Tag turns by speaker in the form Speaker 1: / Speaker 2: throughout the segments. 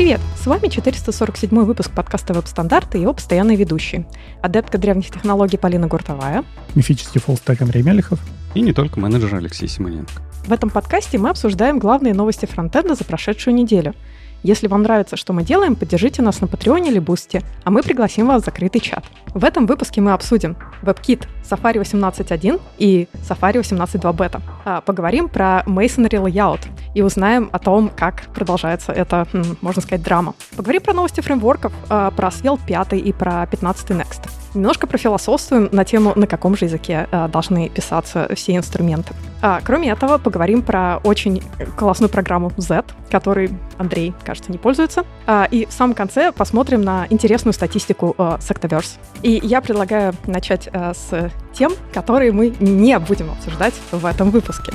Speaker 1: Привет! С вами 447 выпуск подкаста «Веб-стандарты» и его постоянные ведущие. Адептка древних технологий Полина Гуртовая.
Speaker 2: Мифический фуллстек Андрей Мелехов.
Speaker 3: И не только менеджер Алексей Симоненко.
Speaker 1: В этом подкасте мы обсуждаем главные новости фронтенда за прошедшую неделю. Если вам нравится, что мы делаем, поддержите нас на Патреоне или Бусти, а мы пригласим вас в закрытый чат. В этом выпуске мы обсудим WebKit, Safari 18.1 и Safari 18.2 бета. Поговорим про Masonry Layout и узнаем о том, как продолжается эта, можно сказать, драма. Поговорим про новости фреймворков, про Svelte 5 и про 15 Next. Немножко профилософствуем на тему, на каком же языке должны писаться все инструменты. Кроме этого, поговорим про очень классную программу Z, которой Андрей, кажется, не пользуется. И в самом конце посмотрим на интересную статистику Sectoverse. И я предлагаю начать с тем, которые мы не будем обсуждать в этом выпуске.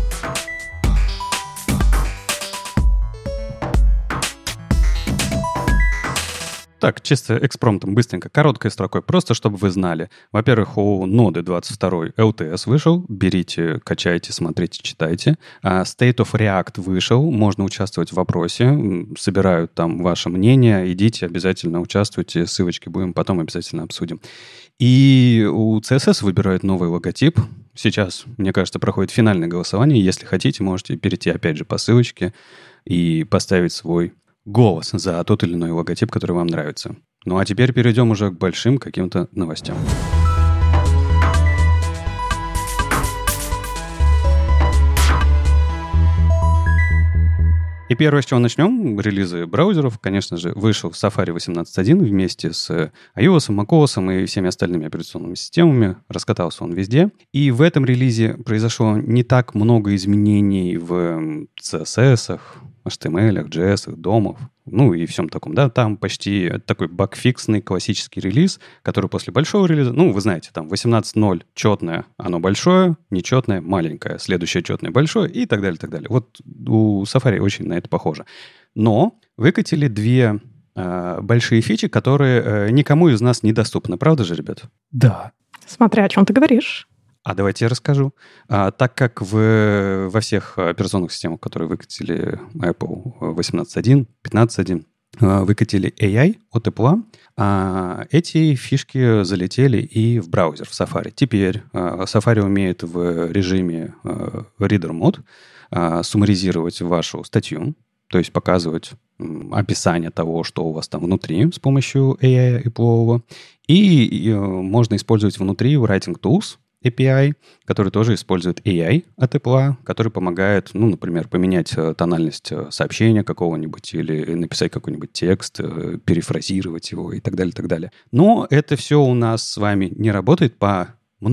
Speaker 3: Так, чисто экспромтом, быстренько, короткой строкой, просто чтобы вы знали. Во-первых, у ноды 22 LTS вышел, берите, качайте, смотрите, читайте. State of React вышел, можно участвовать в вопросе, собирают там ваше мнение, идите, обязательно участвуйте, ссылочки будем потом обязательно обсудим. И у CSS выбирают новый логотип. Сейчас, мне кажется, проходит финальное голосование. Если хотите, можете перейти опять же по ссылочке и поставить свой голос за тот или иной логотип, который вам нравится. Ну а теперь перейдем уже к большим каким-то новостям. И первое, с чего начнем, релизы браузеров, конечно же, вышел Safari 18.1 вместе с iOS, macOS и всеми остальными операционными системами. Раскатался он везде. И в этом релизе произошло не так много изменений в CSS, HTML, JS, домов, ну и всем таком, да, там почти такой багфиксный классический релиз, который после большого релиза, ну, вы знаете, там 18.0 четное, оно большое, нечетное, маленькое, следующее четное, большое и так далее, так далее. Вот у Safari очень на это похоже. Но выкатили две большие фичи, которые никому из нас недоступны, правда же, ребят?
Speaker 2: Да.
Speaker 1: Смотря о чем ты говоришь.
Speaker 3: А давайте я расскажу. Так как во всех операционных системах, которые выкатили Apple 18.1, 15.1, выкатили AI от Apple, эти фишки залетели и в браузер, в Safari. Теперь Safari умеет в режиме Reader Mode суммаризировать вашу статью, то есть показывать описание того, что у вас там внутри с помощью AI Apple. И можно использовать внутри Writing Tools API, который тоже использует AI от Apple, который помогает, ну, например, поменять тональность сообщения какого-нибудь или написать какой-нибудь текст, перефразировать его и так далее, так далее. Но это все у нас с вами не работает по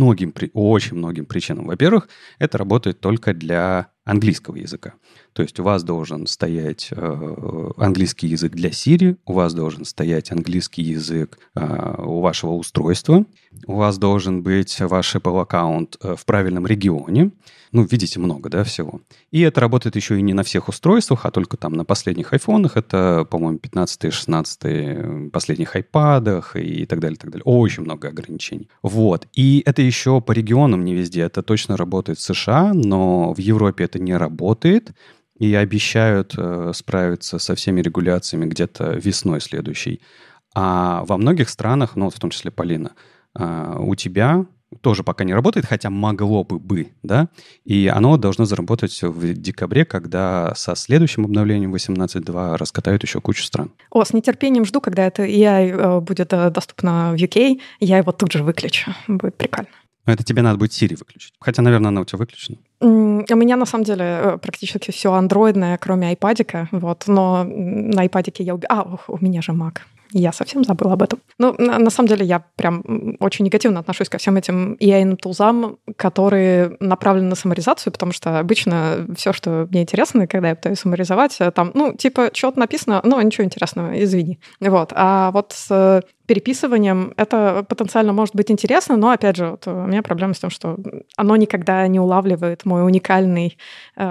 Speaker 3: очень многим причинам. Во-первых, это работает только для английского языка. То есть у вас должен стоять английский язык для Siri, у вас должен стоять английский язык у вашего устройства, у вас должен быть ваш Apple аккаунт в правильном регионе. Ну, видите, много, да, всего. И это работает еще и не на всех устройствах, а только там на последних айфонах. Это, по-моему, 15-й, 16-й, последних айпадах и так далее, так далее. Очень много ограничений. Вот. И это еще по регионам не везде. Это точно работает в США, но в Европе это не работает. И обещают справиться со всеми регуляциями где-то весной следующей. А во многих странах, ну, в том числе Полина, у тебя тоже пока не работает, хотя могло бы, да, и оно должно заработать в декабре, когда со следующим обновлением 18.2 раскатают еще кучу стран.
Speaker 1: С нетерпением жду, когда это AI будет доступно в UK, я его тут же выключу, будет прикольно.
Speaker 3: Но это тебе надо будет Siri выключить, хотя, наверное, она у тебя выключена.
Speaker 1: У меня, на самом деле, практически все андроидное, кроме айпадика, вот, но на айпадике я... у меня же Mac. Я совсем забыла об этом. Ну, на самом деле, я прям очень негативно отношусь ко всем этим AI-тулзам, которые направлены на саммаризацию, потому что обычно все, что мне интересно, когда я пытаюсь саммаризовать, там, ну, типа, что-то написано, но ничего интересного, извини. Вот. А вот с переписыванием это потенциально может быть интересно, но, опять же, вот у меня проблема с тем, что оно никогда не улавливает мой уникальный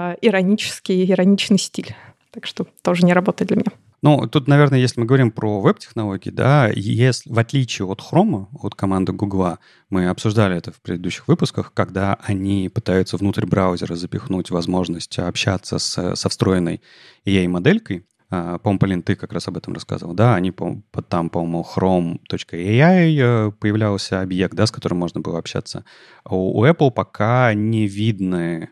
Speaker 1: ироничный стиль. Так что тоже не работает для меня.
Speaker 3: Ну, тут, наверное, если мы говорим про веб-технологии, да, если, в отличие от Chrome, от команды Google, мы обсуждали это в предыдущих выпусках, когда они пытаются внутрь браузера запихнуть возможность общаться со встроенной AI-моделькой, По-моему, Полин, ты как раз об этом рассказывал, да, они там, по-моему, chrome.ai появлялся объект, да, с которым можно было общаться. У Apple пока не видны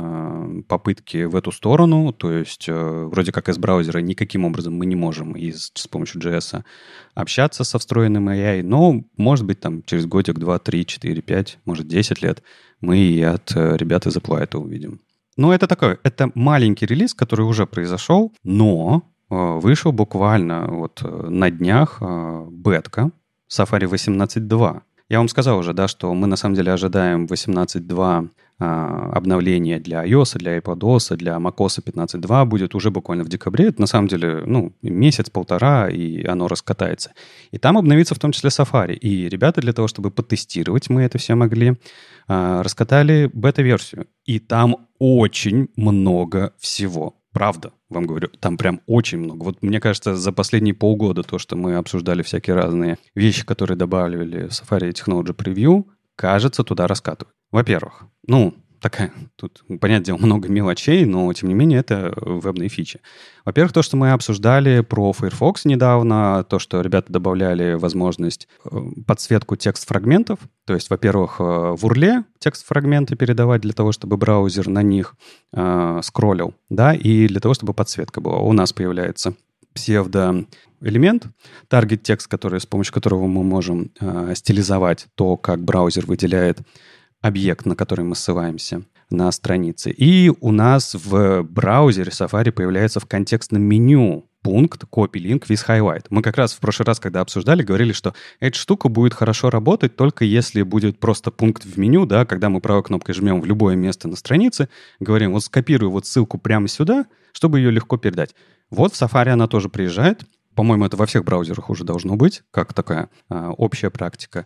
Speaker 3: попытки в эту сторону, то есть вроде как из браузера никаким образом мы не можем с помощью JS общаться со встроенным AI, но, может быть, там через годик, 2, 3, 4, 5, может, 10 лет мы и от ребят из Apple это увидим. Ну, это маленький релиз, который уже произошел, но вышел буквально вот на днях бетка Safari 18.2. Я вам сказал уже, да, что мы на самом деле ожидаем 18.2 обновление для iOS, для iPadOS, для macOS 15.2 будет уже буквально в декабре. Это на самом деле, месяц-полтора, и оно раскатается. И там обновится в том числе Safari. И ребята для того, чтобы потестировать, мы это все могли, раскатали бета-версию. И там очень много всего. Правда, вам говорю, там прям очень много. Вот мне кажется, за последние полгода то, что мы обсуждали всякие разные вещи, которые добавили в Safari Technology Preview, кажется, туда раскатывают. Во-первых, тут, понятное дело, много мелочей, но, тем не менее, это вебные фичи. Во-первых, то, что мы обсуждали про Firefox недавно, то, что ребята добавляли возможность подсветку текст-фрагментов. То есть, во-первых, в URL текст-фрагменты передавать для того, чтобы браузер на них скроллил, да, и для того, чтобы подсветка была. У нас появляется псевдоэлемент, таргет-текст, с помощью которого мы можем стилизовать то, как браузер выделяет объект, на который мы ссылаемся на странице. И у нас в браузере Safari появляется в контекстном меню пункт Copy Link with Highlight. Мы как раз в прошлый раз, когда обсуждали, говорили, что эта штука будет хорошо работать только если будет просто пункт в меню, да, когда мы правой кнопкой жмем в любое место на странице, говорим, вот скопирую вот ссылку прямо сюда, чтобы ее легко передать. Вот в Safari она тоже приезжает. По-моему, это во всех браузерах уже должно быть, как такая общая практика.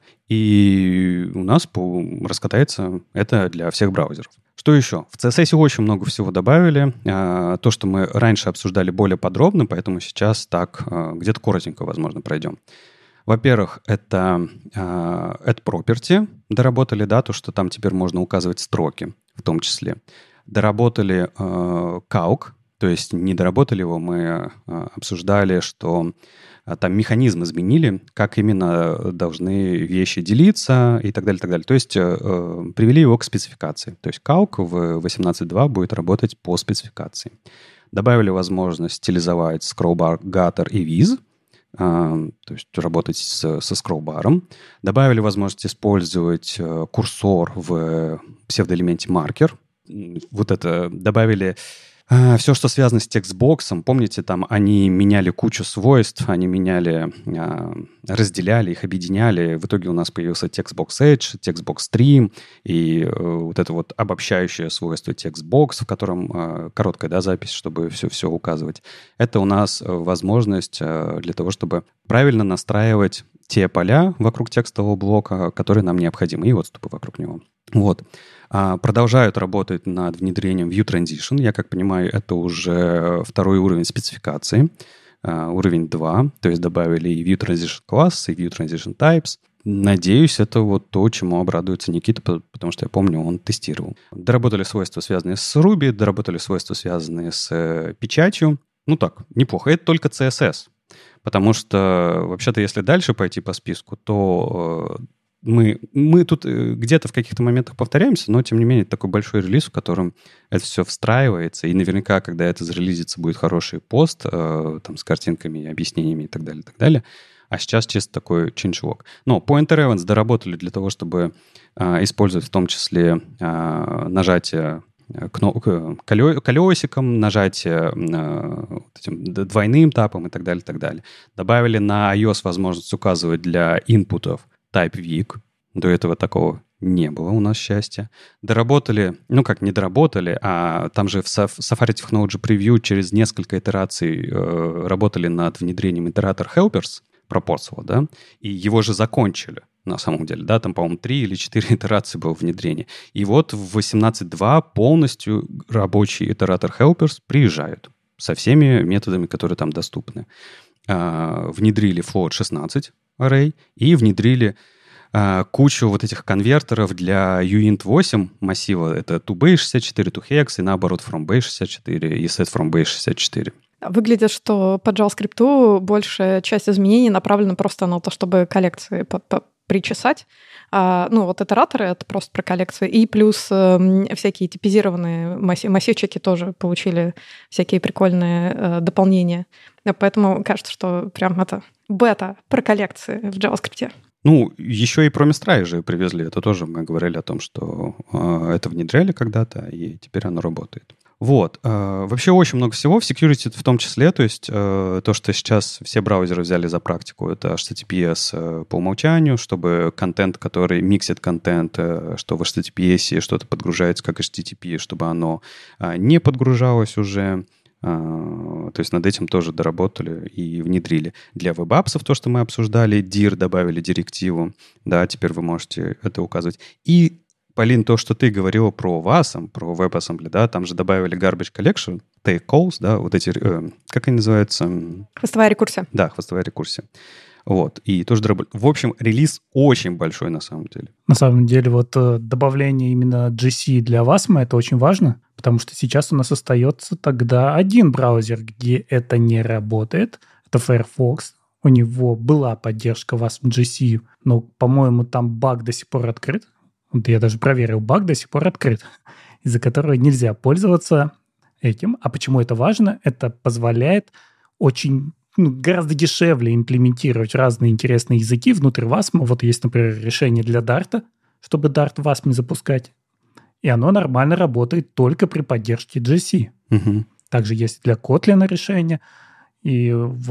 Speaker 3: И у нас раскатается это для всех браузеров. Что еще? В CSS очень много всего добавили. То, что мы раньше обсуждали более подробно, поэтому сейчас так где-то коротенько, возможно, пройдем. Во-первых, это add property доработали, да, то, что там теперь можно указывать строки в том числе. Доработали calc. То есть не доработали его, мы обсуждали, что там механизм изменили, как именно должны вещи делиться и так далее, так далее. То есть привели его к спецификации. То есть calc в 18.2 будет работать по спецификации. Добавили возможность стилизовать scrollbar, gutter и viz, то есть работать со scrollbar. Добавили возможность использовать курсор в псевдоэлементе marker. Вот это добавили... Все, что связано с текстбоксом, помните, там они меняли кучу свойств, они разделяли их, объединяли. В итоге у нас появился текстбокс Edge, текстбокс Stream и вот это вот обобщающее свойство текстбокс, в котором короткая, да, запись, чтобы все указывать. Это у нас возможность для того, чтобы правильно настраивать те поля вокруг текстового блока, которые нам необходимы, и отступы вокруг него. Вот. Продолжают работать над внедрением View Transition. Я как понимаю, это уже второй уровень спецификации, уровень 2. То есть добавили и View Transition Class, и View Transition Types. Надеюсь, это вот то, чему обрадуется Никита, потому что я помню, он тестировал. Доработали свойства, связанные с Ruby, доработали свойства, связанные с печатью. Неплохо. Это только CSS. Потому что, вообще-то, если дальше пойти по списку, то мы тут где-то в каких-то моментах повторяемся, но, тем не менее, это такой большой релиз, в котором это все встраивается, и наверняка, когда это зарелизится, будет хороший пост там, с картинками, объяснениями и так далее, и так далее. А сейчас чисто такой changelog. Но Pointer Events доработали для того, чтобы использовать в том числе нажатие колесиком, нажатие этим двойным тапом и так далее, и так далее. Добавили на iOS возможность указывать для инпутов Type Weak. До этого такого не было у нас счастья. Доработали, не доработали, а там же в Safari Technology Preview через несколько итераций работали над внедрением итератор Helpers, Proportional, да, и его же закончили на самом деле, да, там, по-моему, 3 или 4 итерации было внедрение. И вот в 18.2 полностью рабочий итератор Helpers приезжают со всеми методами, которые там доступны. Внедрили Float 16 array и внедрили кучу вот этих конвертеров для uint8 массива. Это toBase64, toHex и наоборот from base64 и set from base64.
Speaker 1: Выглядит, что по JavaScript большая часть изменений направлена просто на то, чтобы коллекции причесать. Вот итераторы — это просто про коллекции. И плюс всякие типизированные массивчики тоже получили всякие прикольные дополнения. Поэтому кажется, что прям это бета про коллекции в JavaScript.
Speaker 3: Еще и Promise Try же привезли. Это тоже мы говорили о том, что это внедряли когда-то, и теперь оно работает. Вообще очень много всего, в security в том числе. То есть то, что сейчас все браузеры взяли за практику, это HTTPS по умолчанию, чтобы контент, который миксит контент, что в HTTPS что-то подгружается как HTTP, чтобы оно не подгружалось уже. То есть над этим тоже доработали и внедрили. Для веб-апсов то, что мы обсуждали, dir добавили директиву. Да, теперь вы можете это указывать. И, Полин, то, что ты говорила про WASM, про WebAssembly, да, там же добавили garbage collection, take calls, да, вот эти, как они называются?
Speaker 1: Хвостовая рекурсия.
Speaker 3: Да, хвостовая рекурсия. И тоже доработали. В общем, релиз очень большой на самом деле.
Speaker 2: На самом деле, добавление именно GC для WASM — это очень важно, потому что сейчас у нас остается тогда один браузер, где это не работает. Это Firefox. У него была поддержка WASM GC, но, по-моему, там баг до сих пор открыт. Я даже проверил, баг до сих пор открыт, из-за которого нельзя пользоваться этим. А почему это важно? Это позволяет очень гораздо дешевле имплементировать разные интересные языки внутрь WASM. Есть, например, решение для Dart, чтобы Dart в WASM запускать. И оно нормально работает только при поддержке GC.
Speaker 3: Угу.
Speaker 2: Также есть для Kotlin решение. И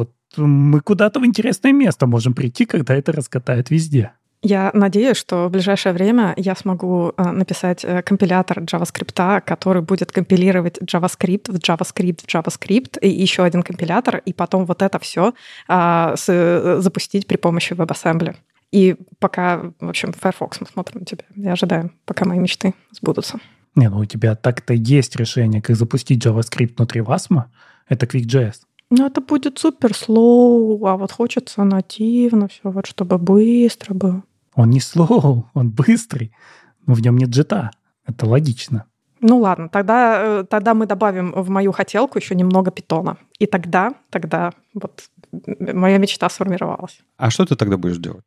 Speaker 2: мы куда-то в интересное место можем прийти, когда это раскатает везде.
Speaker 1: Я надеюсь, что в ближайшее время я смогу написать компилятор JavaScript, который будет компилировать JavaScript в JavaScript, и еще один компилятор, и потом это все запустить при помощи WebAssembly. И пока, в общем, Firefox, мы смотрим на тебя и ожидаем, пока мои мечты сбудутся.
Speaker 2: У тебя так-то есть решение, как запустить JavaScript внутри WASM. Это Quick.js.
Speaker 1: Это будет супер slow, а хочется нативно все, чтобы быстро было.
Speaker 2: Он не slow, он быстрый, но в нем нет джита. Это логично.
Speaker 1: Ладно, тогда мы добавим в мою хотелку еще немного питона. И тогда моя мечта сформировалась.
Speaker 3: А что ты тогда будешь делать?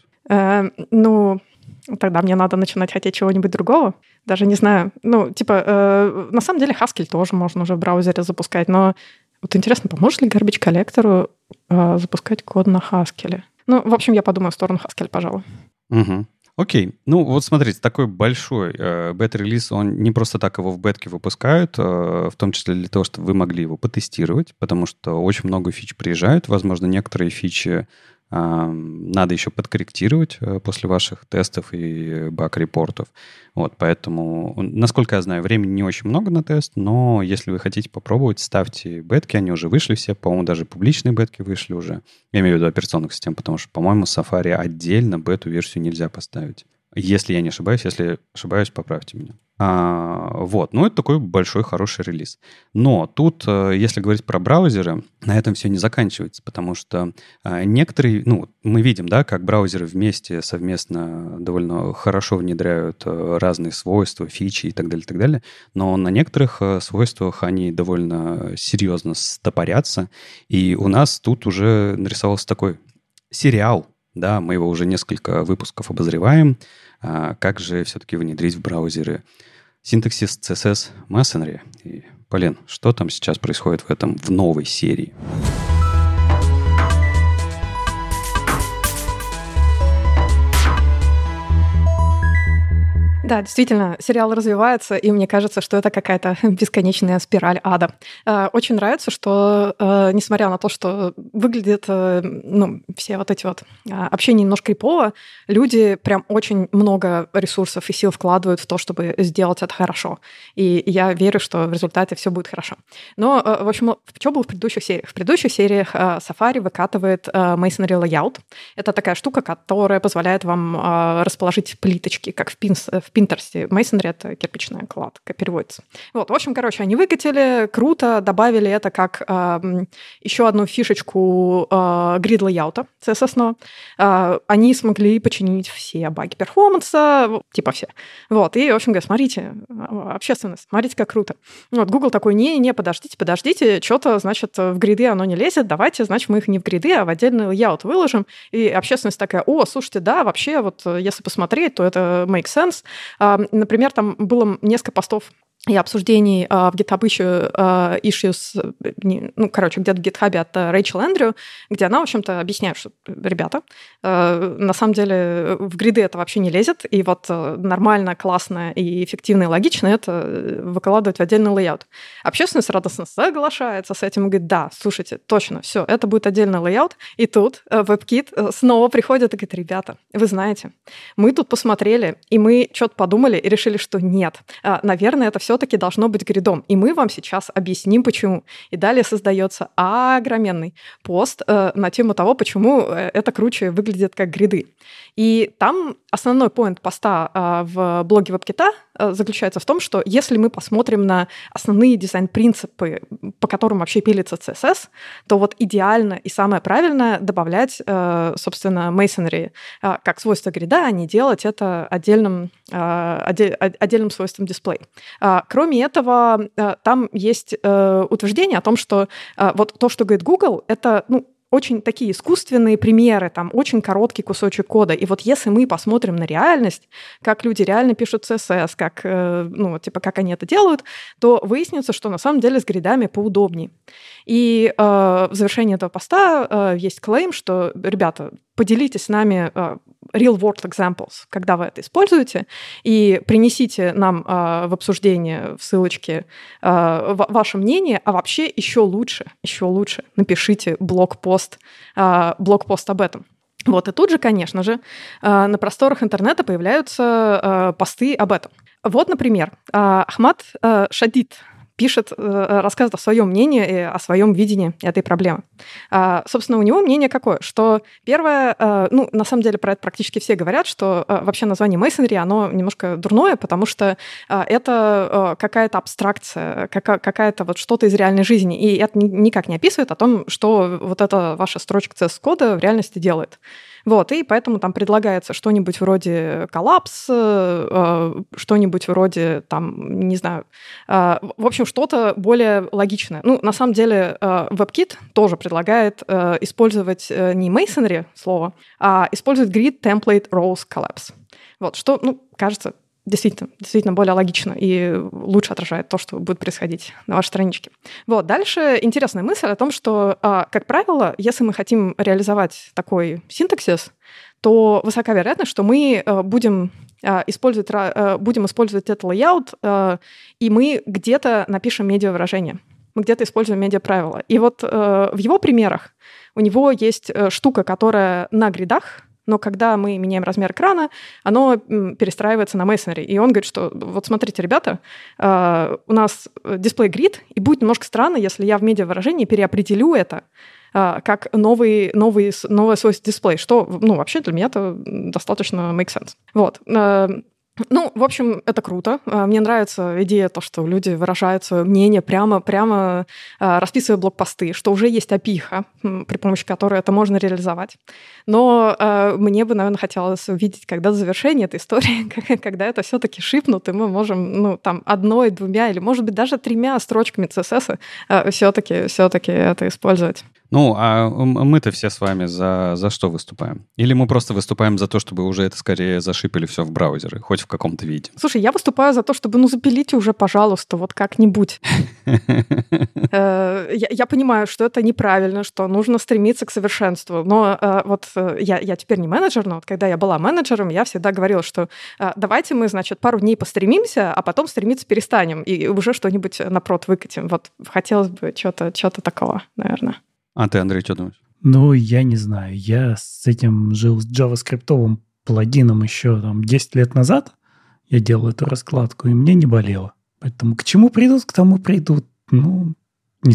Speaker 1: Тогда мне надо начинать хотеть чего-нибудь другого. Даже не знаю. На самом деле Haskell тоже можно уже в браузере запускать, но интересно, поможет ли garbage коллектору запускать код на Haskell? В общем, я подумаю в сторону Haskell, пожалуй.
Speaker 3: Угу. Окей. Смотрите, такой большой бета-релиз, он не просто так его в бетке выпускают, в том числе для того, чтобы вы могли его потестировать, потому что очень много фич приезжают. Возможно, некоторые фичи надо еще подкорректировать после ваших тестов и баг-репортов. Поэтому, насколько я знаю, времени не очень много на тест, но если вы хотите попробовать, ставьте бетки, они уже вышли все, по-моему, даже публичные бетки вышли уже. Я имею в виду операционных систем, потому что, по-моему, Safari отдельно бету-версию нельзя поставить. Если я не ошибаюсь, если ошибаюсь, поправьте меня. Это такой большой, хороший релиз. Но тут, если говорить про браузеры, на этом все не заканчивается, потому что некоторые, мы видим, да, как браузеры вместе, совместно довольно хорошо внедряют разные свойства, фичи и так далее, но на некоторых свойствах они довольно серьезно стопорятся, и у нас тут уже нарисовался такой сериал, да, мы его уже несколько выпусков обозреваем, как же все-таки внедрить в браузеры синтаксис CSS Masonry. И, Полин, что там сейчас происходит в новой серии?
Speaker 1: Да, действительно, сериал развивается, и мне кажется, что это какая-то бесконечная спираль ада. Очень нравится, что, несмотря на то, что выглядит, все эти общения немножко крипово, люди прям очень много ресурсов и сил вкладывают в то, чтобы сделать это хорошо. И я верю, что в результате все будет хорошо. Но, в общем, что было в предыдущих сериях? В предыдущих сериях Safari выкатывает Masonry Layout. Это такая штука, которая позволяет вам расположить плиточки, как в Pinterest. Masonry — это кирпичная кладка, переводится. Вот, в общем, они выкатили, круто, добавили это как еще одну фишечку грид-лейаута CSS-ного. Они смогли починить все баги перформанса, типа все. Вот, и, в общем, говорят, смотрите, общественность, смотрите, как круто. Вот, Google такой, не, подождите, что-то, значит, в гриды оно не лезет, давайте, значит, мы их не в гриды, а в отдельный лейаут выложим. И общественность такая, слушайте, да, вообще, вот если посмотреть, то это makes sense. Например, там было несколько постов и обсуждений в GitHub issues, где-то в GitHub от Рэйчел Эндрю, где она, в общем-то, объясняет, что, ребята, на самом деле в гриды это вообще не лезет, и вот нормально, классно и эффективно и логично это выкладывать в отдельный лейаут. Общественность радостно соглашается с этим и говорит, да, слушайте, точно, все, это будет отдельный лейаут. И тут WebKit снова приходит и говорит, ребята, вы знаете, мы тут посмотрели, и мы что-то подумали и решили, что нет, наверное, это все-таки должно быть гридом. И мы вам сейчас объясним, почему. И далее создается огроменный пост на тему того, почему это круче выглядит как гриды. И там основной поинт поста в блоге WebKit заключается в том, что если мы посмотрим на основные дизайн-принципы, по которым вообще пилится CSS, то вот идеально и самое правильное добавлять, собственно, Masonry как свойство грида, а не делать это отдельным свойством дисплей. Кроме этого, там есть утверждение о том, что вот то, что говорит Google, это, очень такие искусственные примеры, там очень короткий кусочек кода. И вот если мы посмотрим на реальность, как люди реально пишут CSS, как они это делают, то выяснится, что на самом деле с гридами поудобнее. И в завершении этого поста есть клейм, что, ребята, поделитесь с нами real-world examples, когда вы это используете, и принесите нам в обсуждение, в ссылочке, ваше мнение, а вообще еще лучше, напишите блог-пост об этом. Вот, и тут же, конечно же, на просторах интернета появляются посты об этом. Вот, например, Ахмад Шадид рассказывает о своем мнении и о своем видении этой проблемы. Собственно, у него мнение какое? Что первое, на самом деле про это практически все говорят, что вообще название Masonry, оно немножко дурное, потому что это какая-то абстракция, какая-то вот что-то из реальной жизни, и это никак не описывает о том, что вот эта ваша строчка CSS-кода в реальности делает. Вот, и поэтому там предлагается что-нибудь вроде коллапс, что-нибудь вроде, в общем, что-то более логичное. На самом деле, WebKit тоже предлагает использовать не Masonry слово, а использовать Grid Template Rows Collapse. Вот, что, кажется, действительно более логично и лучше отражает то, что будет происходить на вашей страничке. Вот, дальше интересная мысль о том, что, как правило, если мы хотим реализовать такой синтаксис, то высока вероятность, что мы будем использовать этот лейаут, и мы где-то напишем медиа-выражение. Мы где-то используем медиа-правила. И вот в его примерах у него есть штука, которая на гридах, но когда мы меняем размер экрана, оно перестраивается на Masonry. И он говорит, что вот смотрите, ребята, у нас дисплей грид, и будет немножко странно, если я в медиа-выражении переопределю это как новое свойство дисплей, что, вообще для меня это достаточно make sense. Вот. В общем, это круто. Мне нравится идея то, что люди выражают свое мнение прямо расписывая блокпосты, что уже есть API, при помощи которой это можно реализовать. Но мне бы, наверное, хотелось увидеть, когда завершение этой истории, когда это все-таки шипнут, и мы можем, одной, двумя или, может быть, даже 3 строчками CSS все-таки это использовать.
Speaker 3: А мы-то все с вами за что выступаем? Или мы просто выступаем за то, чтобы уже это скорее зашипили все в браузеры, хоть в каком-то виде?
Speaker 1: Слушай, я выступаю за то, чтобы, запилите уже, пожалуйста, вот как-нибудь. Я понимаю, что это неправильно, что нужно стремиться к совершенству, но я теперь не менеджер, но вот когда я была менеджером, я всегда говорила, что давайте мы, пару дней постремимся, а потом стремиться перестанем, и уже что-нибудь напрот выкатим. Вот хотелось бы что-то такого, наверное.
Speaker 3: А ты, Андрей, что думаешь?
Speaker 2: Я не знаю. Я с этим жил с JavaScript-овым плагином еще 10 лет назад. Я делал эту раскладку, и мне не болело. Поэтому к чему придут, к тому придут. Не знаю.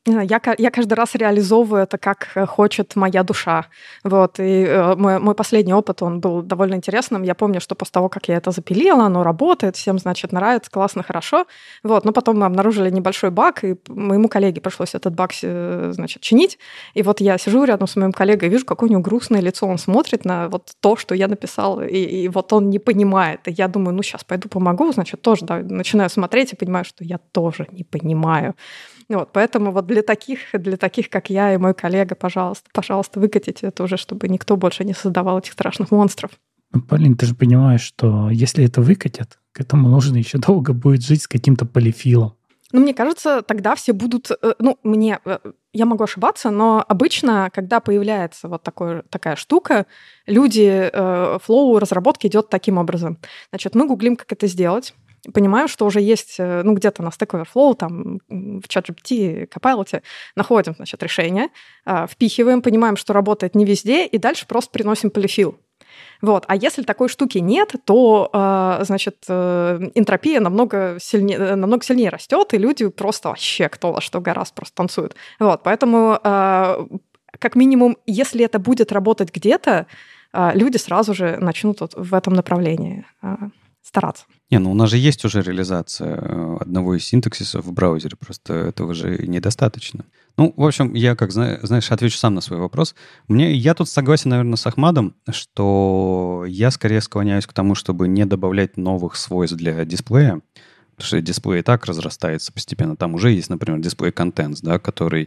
Speaker 1: Я каждый раз реализовываю это, как хочет моя душа. Вот. И мой последний опыт, он был довольно интересным. Я помню, что после того, как я это запилила, оно работает, всем, значит, нравится, классно, хорошо. Вот. Но потом мы обнаружили небольшой баг, и моему коллеге пришлось этот баг, значит, чинить. И вот я сижу рядом с моим коллегой, вижу, какое у него грустное лицо. Он смотрит на вот то, что я написала, и вот он не понимает. И я думаю, ну, сейчас пойду помогу, значит, тоже, да, начинаю смотреть и понимаю, что я тоже не понимаю. Вот, поэтому вот для таких, как я и мой коллега, пожалуйста, выкатите это уже, чтобы никто больше не создавал этих страшных монстров.
Speaker 2: Ну, Полин, ты же понимаешь, что если это выкатят, к этому нужно еще долго будет жить с каким-то полифилом.
Speaker 1: Ну, мне кажется, тогда все будут... Я могу ошибаться, но обычно, когда появляется вот такая штука, флоу разработки идет таким образом. Значит, мы гуглим, как это сделать, понимаем, что уже есть, где-то на Stack Overflow, там, в ChatGPT, Copilot, находим, значит, решение, впихиваем, понимаем, что работает не везде, и дальше просто приносим полифил. Вот. А если такой штуки нет, то, значит, энтропия намного сильнее растет, и люди просто вообще кто во что гораздо просто танцуют. Вот. Поэтому, как минимум, если это будет работать где-то, люди сразу же начнут вот в этом направлении стараться.
Speaker 3: У нас же есть уже реализация одного из синтаксисов в браузере, просто этого же недостаточно. Ну, в общем, я, как знаешь, отвечу сам на свой вопрос. Я тут согласен, наверное, с Ахмадом, что я скорее склоняюсь к тому, чтобы не добавлять новых свойств для дисплея, потому что дисплей и так разрастается постепенно. Там уже есть, например, дисплей contents, да, который,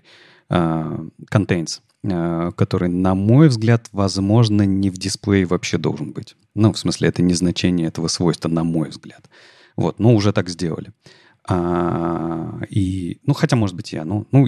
Speaker 3: на мой взгляд, возможно, не в дисплее вообще должен быть. Ну, в смысле, это не значение этого свойства, на мой взгляд. Вот, но уже так сделали. Хотя, может быть,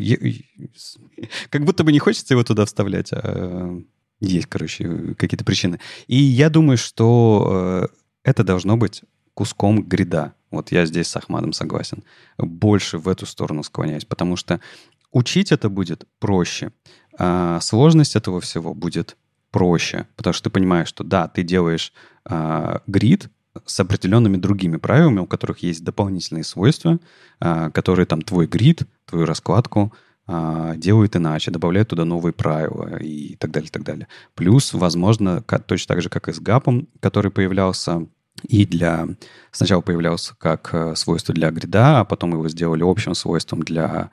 Speaker 3: как будто бы не хочется его туда вставлять. Есть, какие-то причины. И я думаю, что это должно быть куском грида. Вот я здесь с Ахмадом согласен. Больше в эту сторону склоняюсь, потому что учить это будет проще. Сложность этого всего будет проще, потому что ты понимаешь, что да, ты делаешь грид с определенными другими правилами, у которых есть дополнительные свойства, которые там твой грид, твою раскладку делают иначе, добавляют туда новые правила и так далее, так далее. Плюс, возможно, точно так же, как и с гапом, который появлялся сначала появлялся как свойство для грида, а потом его сделали общим свойством для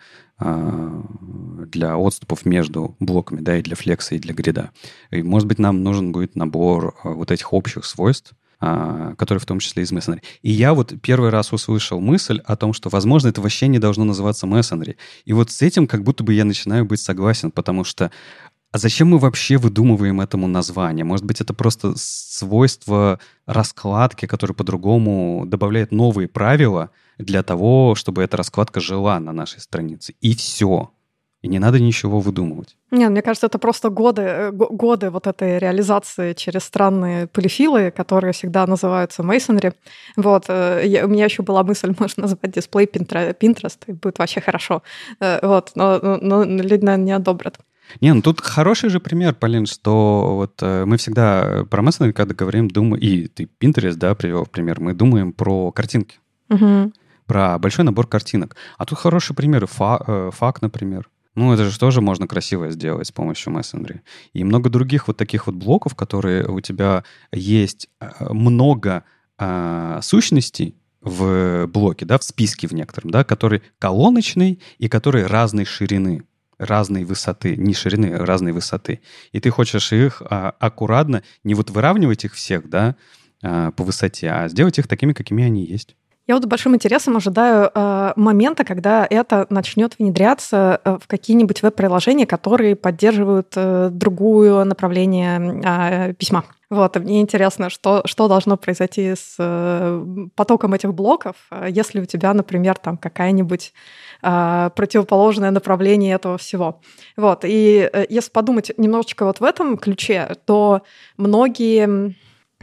Speaker 3: отступов между блоками, да, и для флекса, и для грида. И, может быть, нам нужен будет набор вот этих общих свойств, которые в том числе из Messenger. И я вот первый раз услышал мысль о том, что, возможно, это вообще не должно называться Messenger. И вот с этим как будто бы я начинаю быть согласен, потому что а зачем мы вообще выдумываем этому название? Может быть, это просто свойство раскладки, которое по-другому добавляет новые правила для того, чтобы эта раскладка жила на нашей странице. И все. И не надо ничего выдумывать.
Speaker 1: Нет, мне кажется, это просто годы вот этой реализации через странные полифилы, которые всегда называются Masonry. Вот. У меня еще была мысль, можно назвать дисплей Pinterest, и будет вообще хорошо. Вот. Но люди, наверное, не одобрят.
Speaker 3: Тут хороший же пример, Полин, что вот мы всегда про Messenger, когда говорим, и ты Pinterest, да, привел в пример, мы думаем про картинки, про большой набор картинок. А тут хороший пример, фак, например. Это же тоже можно красиво сделать с помощью Messenger. И много других вот таких вот блоков, которые у тебя есть много сущностей в блоке, да, в списке в некотором, да, который колоночный и который разной ширины, разной высоты, не ширины, а разной высоты. И ты хочешь их аккуратно, не вот выравнивать их всех, да, по высоте, а сделать их такими, какими они есть.
Speaker 1: Я вот с большим интересом ожидаю момента, когда это начнет внедряться в какие-нибудь веб-приложения, которые поддерживают другое направление письма. Вот, и мне интересно, что должно произойти с потоком этих блоков, если у тебя, например, там какая-нибудь противоположное направление этого всего. Вот, и если подумать немножечко вот в этом ключе, то многие...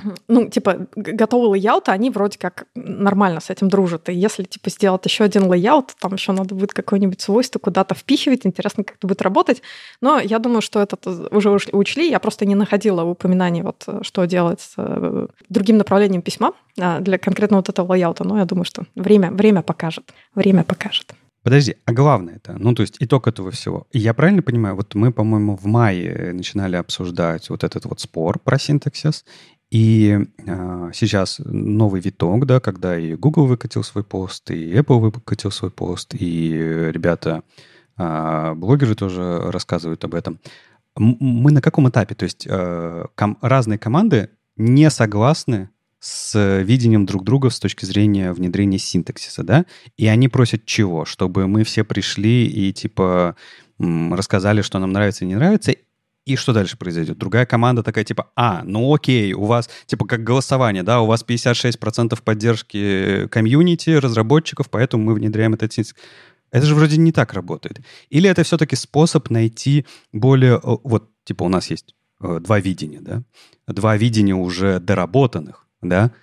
Speaker 1: готовые лейауты, они вроде как нормально с этим дружат. И если, сделать еще один лейаут, там еще надо будет какое-нибудь свойство куда-то впихивать, интересно, как это будет работать. Но я думаю, что это уже учли. Я просто не находила упоминаний, вот, что делать с другим направлением письма для конкретно вот этого лейаута. Но я думаю, что время покажет. Время покажет.
Speaker 3: Подожди, а главное это, то есть итог этого всего. Я правильно понимаю, вот мы, по-моему, в мае начинали обсуждать вот этот вот спор про синтаксис, и сейчас новый виток, да, когда и Google выкатил свой пост, и Apple выкатил свой пост, и ребята, блогеры тоже рассказывают об этом. Мы на каком этапе? То есть разные команды не согласны с видением друг друга с точки зрения внедрения синтаксиса, да? И они просят чего? Чтобы мы все пришли и, рассказали, что нам нравится и не нравится, и что дальше произойдет? Другая команда такая, окей, у вас, как голосование, да, у вас 56% поддержки комьюнити, разработчиков, поэтому мы внедряем этот синтаксис. Это же вроде не так работает. Или это все-таки способ найти более... у нас есть два видения, да? Два видения уже доработанных, да,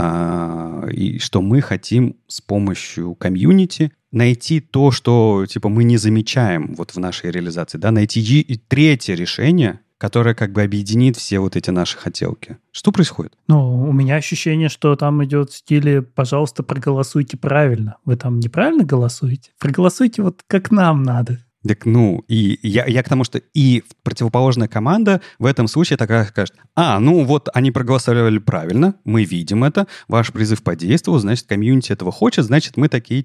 Speaker 3: и что мы хотим с помощью комьюнити найти то, что, мы не замечаем в нашей реализации, да, найти третье решение, которое объединит все вот эти наши хотелки. Что происходит?
Speaker 2: У меня ощущение, что там идет в стиле «пожалуйста, проголосуйте правильно». Вы там неправильно голосуете? Проголосуйте как нам надо.
Speaker 3: Так, и я к тому, что и противоположная команда в этом случае такая скажет, они проголосовали правильно, мы видим это, ваш призыв подействовал, значит, комьюнити этого хочет, значит, мы такие,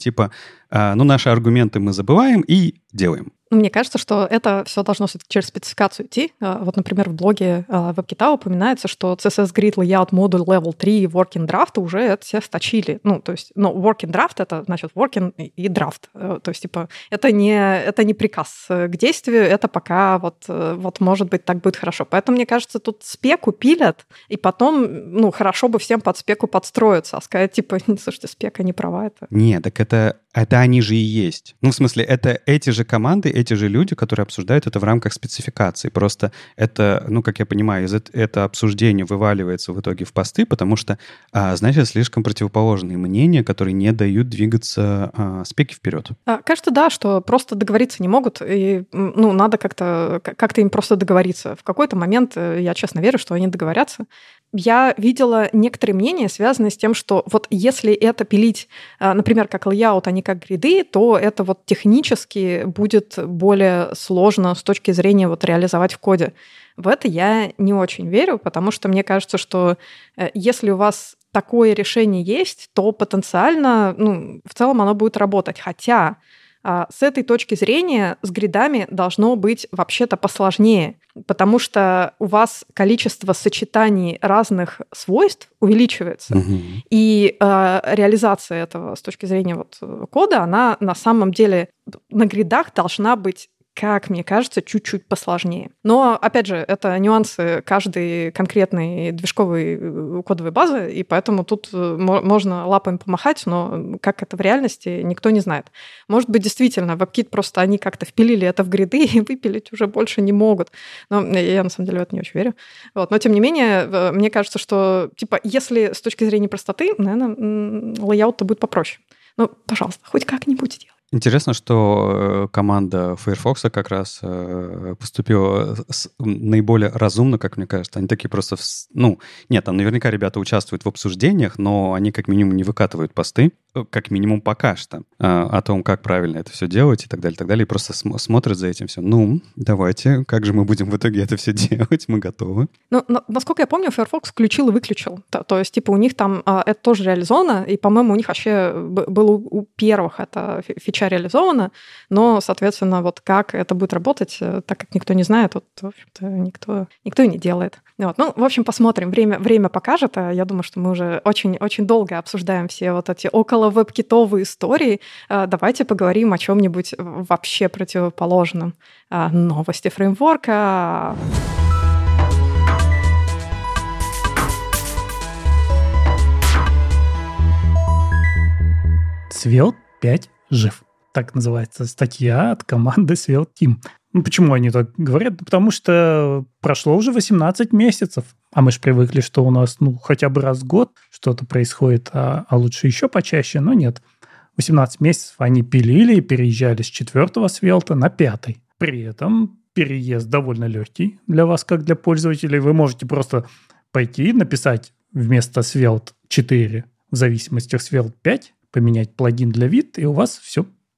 Speaker 3: наши аргументы мы забываем и делаем.
Speaker 1: Мне кажется, что это все должно все-таки через спецификацию идти. Вот, например, в блоге WebKit упоминается, что CSS Grid Layout Module Level 3 и Working Draft уже это все сточили. Working Draft — это, значит, Working и Draft. То есть, это не приказ к действию, это пока может быть, так будет хорошо. Поэтому, мне кажется, тут спеку пилят, и потом, хорошо бы всем под спеку подстроиться, а сказать, слушайте, спека не права это.
Speaker 3: Нет, так это они же и есть. В смысле, это эти же команды, эти же люди, которые обсуждают это в рамках спецификации. Просто это, как я понимаю, это обсуждение вываливается в итоге в посты, потому что, значит, слишком противоположные мнения, которые не дают двигаться спеки вперед.
Speaker 1: Кажется, да, что просто договориться не могут, и надо как-то им просто договориться. В какой-то момент я честно верю, что они договорятся. Я видела некоторые мнения, связанные с тем, что если это пилить, например, как layout, а не как гриды, то это технически будет более сложно с точки зрения реализовать в коде. В это я не очень верю, потому что мне кажется, что если у вас такое решение есть, то потенциально, в целом оно будет работать. Хотя с этой точки зрения с гридами должно быть вообще-то посложнее, потому что у вас количество сочетаний разных свойств увеличивается. И реализация этого с точки зрения кода, она на самом деле на гридах должна быть, как мне кажется, чуть-чуть посложнее. Но, опять же, это нюансы каждой конкретной движковой кодовой базы, и поэтому тут можно лапами помахать, но как это в реальности, никто не знает. Может быть, действительно, WebKit просто они как-то впилили это в гриды и выпилить уже больше не могут. Но я, на самом деле, в это не очень верю. Но, тем не менее, мне кажется, что, если с точки зрения простоты, наверное, лейаут-то будет попроще. Пожалуйста, хоть как-нибудь сделай.
Speaker 3: Интересно, что команда Firefox как раз поступила наиболее разумно, как мне кажется. Они такие просто... Нет, там наверняка ребята участвуют в обсуждениях, но они как минимум не выкатывают посты, как минимум пока что, о том, как правильно это все делать и так далее, и просто смотрят за этим все. Давайте, как же мы будем в итоге это все делать? Мы готовы.
Speaker 1: Насколько я помню, Firefox включил и выключил. То есть, у них там это тоже реализовано, и, по-моему, у них вообще было у первых это фича реализовано, но, соответственно, как это будет работать, так как никто не знает, в общем-то, никто и не делает. В общем, посмотрим. Время покажет. Я думаю, что мы уже очень-очень долго обсуждаем все эти около веб-китовые истории. Давайте поговорим о чем-нибудь вообще противоположном. Новости фреймворка.
Speaker 2: Svelte 5 жив. Так называется статья от команды Svelte Team. Почему они так говорят? Потому что прошло уже 18 месяцев. А мы же привыкли, что у нас хотя бы раз в год что-то происходит, а лучше еще почаще, но нет. 18 месяцев они пилили и переезжали с 4-го Svelte на 5-й. При этом переезд довольно легкий для вас, как для пользователей. Вы можете просто пойти, написать вместо Svelte 4 в зависимости от Svelte 5, поменять плагин для вид, и у вас все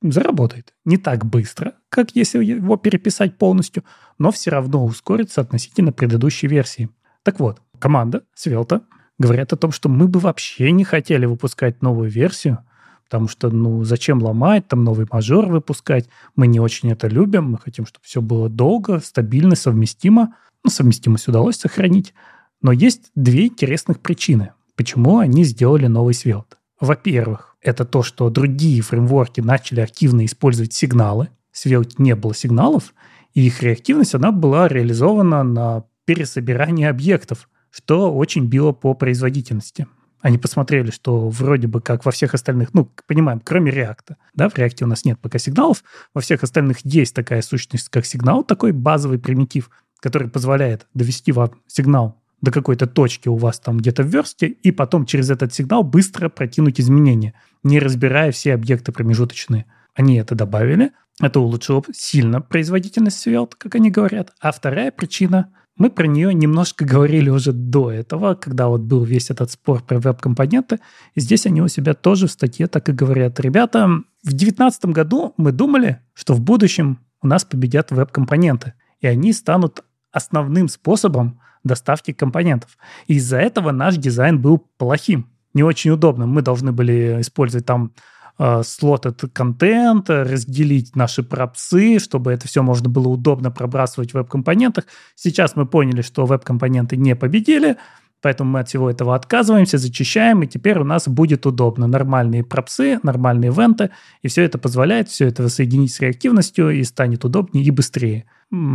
Speaker 2: заработает. Не так быстро, как если его переписать полностью, но все равно ускорится относительно предыдущей версии. Так вот, команда Svelte говорят о том, что мы бы вообще не хотели выпускать новую версию, потому что, зачем ломать, там новый мажор выпускать, мы не очень это любим, мы хотим, чтобы все было долго, стабильно, совместимо. Совместимость удалось сохранить. Но есть две интересных причины, почему они сделали новый Svelte. Во-первых, это то, что другие фреймворки начали активно использовать сигналы. В Svelte не было сигналов, и их реактивность, она была реализована на пересобирании объектов, что очень било по производительности. Они посмотрели, что вроде бы как во всех остальных, понимаем, кроме React, да, в React у нас нет пока сигналов, во всех остальных есть такая сущность, как сигнал, такой базовый примитив, который позволяет довести вам сигнал до какой-то точки у вас там где-то в версте, и потом через этот сигнал быстро прокинуть изменения, не разбирая все объекты промежуточные. Они это добавили, это улучшило сильно производительность Svelte, как они говорят. А вторая причина, мы про нее немножко говорили уже до этого, когда вот был весь этот спор про веб-компоненты, и здесь они у себя тоже в статье так и говорят. Ребята, в 2019 году мы думали, что в будущем у нас победят веб-компоненты, и они станут основным способом доставки компонентов. И из-за этого наш дизайн был плохим, не очень удобным. Мы должны были использовать там слотted контент, разделить наши пропсы, чтобы это все можно было удобно пробрасывать в веб-компонентах. Сейчас мы поняли, что веб-компоненты не победили, поэтому мы от всего этого отказываемся, зачищаем, и теперь у нас будет удобно. Нормальные пропсы, нормальные ивенты, и все это позволяет все это соединить с реактивностью, и станет удобнее и быстрее.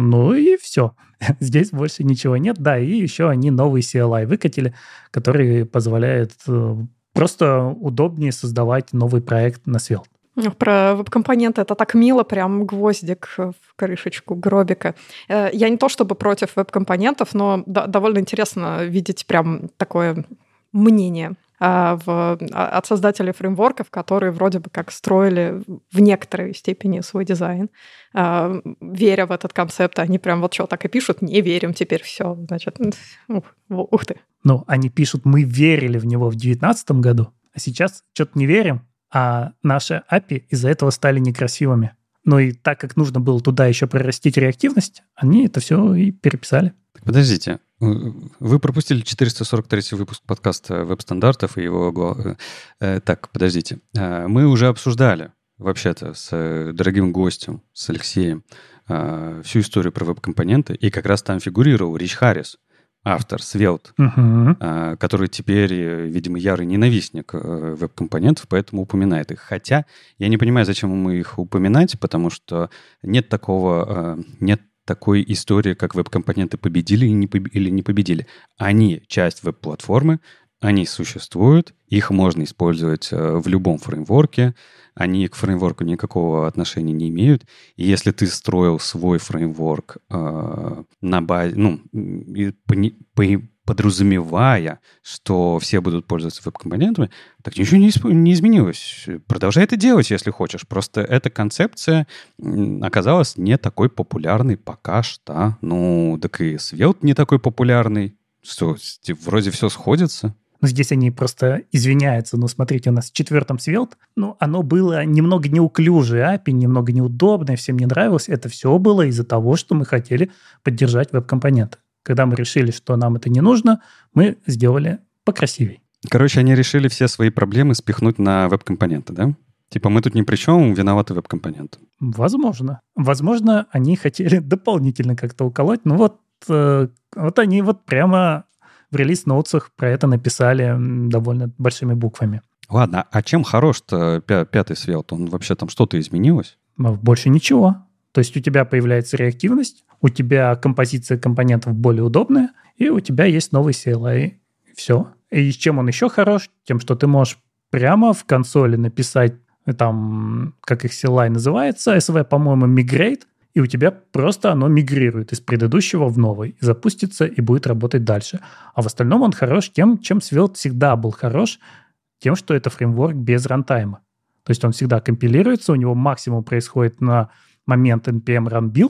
Speaker 2: И все. Здесь больше ничего нет. Да, и еще они новый CLI выкатили, который позволяет просто удобнее создавать новый проект на Svelte.
Speaker 1: Про веб-компоненты это так мило, прям гвоздик в крышечку гробика. Я не то чтобы против веб-компонентов, но довольно интересно видеть прям такое мнение от создателей фреймворков, которые вроде бы как строили в некоторой степени свой дизайн, веря в этот концепт. Они прям вот что так и пишут: не верим, теперь все. Значит, ух ты.
Speaker 2: Они пишут: мы верили в него в 2019 году, а сейчас что-то не верим, а наши API из-за этого стали некрасивыми. И так как нужно было туда еще прорастить реактивность, они это все и переписали.
Speaker 3: Подождите, вы пропустили 443 выпуск подкаста веб-стандартов и его... Так, подождите. Мы уже обсуждали, вообще-то, с дорогим гостем, с Алексеем, всю историю про веб-компоненты, и как раз там фигурировал Рич Харрис, автор Svelte, который теперь, видимо, ярый ненавистник веб-компонентов, поэтому упоминает их. Хотя я не понимаю, зачем ему их упоминать, потому что нет такой истории, как веб-компоненты победили или не победили. Они часть веб-платформы, они существуют, их можно использовать в любом фреймворке, они к фреймворку никакого отношения не имеют. И если ты строил свой фреймворк на базе, подразумевая, что все будут пользоваться веб-компонентами, так ничего не изменилось. Продолжай это делать, если хочешь. Просто эта концепция оказалась не такой популярной пока что. Так и Svelte не такой популярный. Что, вроде все сходится.
Speaker 2: Здесь они просто извиняются. Смотрите, у нас в 4-м Svelte, оно было немного неуклюжее, API, немного неудобное, всем не нравилось. Это все было из-за того, что мы хотели поддержать веб-компоненты. Когда мы решили, что нам это не нужно, мы сделали покрасивее.
Speaker 3: Короче, они решили все свои проблемы спихнуть на веб-компоненты, да? Типа мы тут ни при чем, виноваты веб-компоненты.
Speaker 2: Возможно. Возможно, они хотели дополнительно как-то уколоть. Вот они прямо в релиз-ноутсах про это написали довольно большими буквами.
Speaker 3: Ладно, а чем хорош-то 5-й Svelte? Он вообще там что-то изменилось?
Speaker 2: Больше ничего. То есть у тебя появляется реактивность, у тебя композиция компонентов более удобная, и у тебя есть новый CLI. Все. И чем он еще хорош? Тем, что ты можешь прямо в консоли написать, там, как их CLI называется, SV, по-моему, migrate, и у тебя просто оно мигрирует из предыдущего в новый, запустится и будет работать дальше. А в остальном он хорош тем, чем Svelte всегда был хорош, тем, что это фреймворк без рантайма. То есть он всегда компилируется, у него максимум происходит на момент npm run build,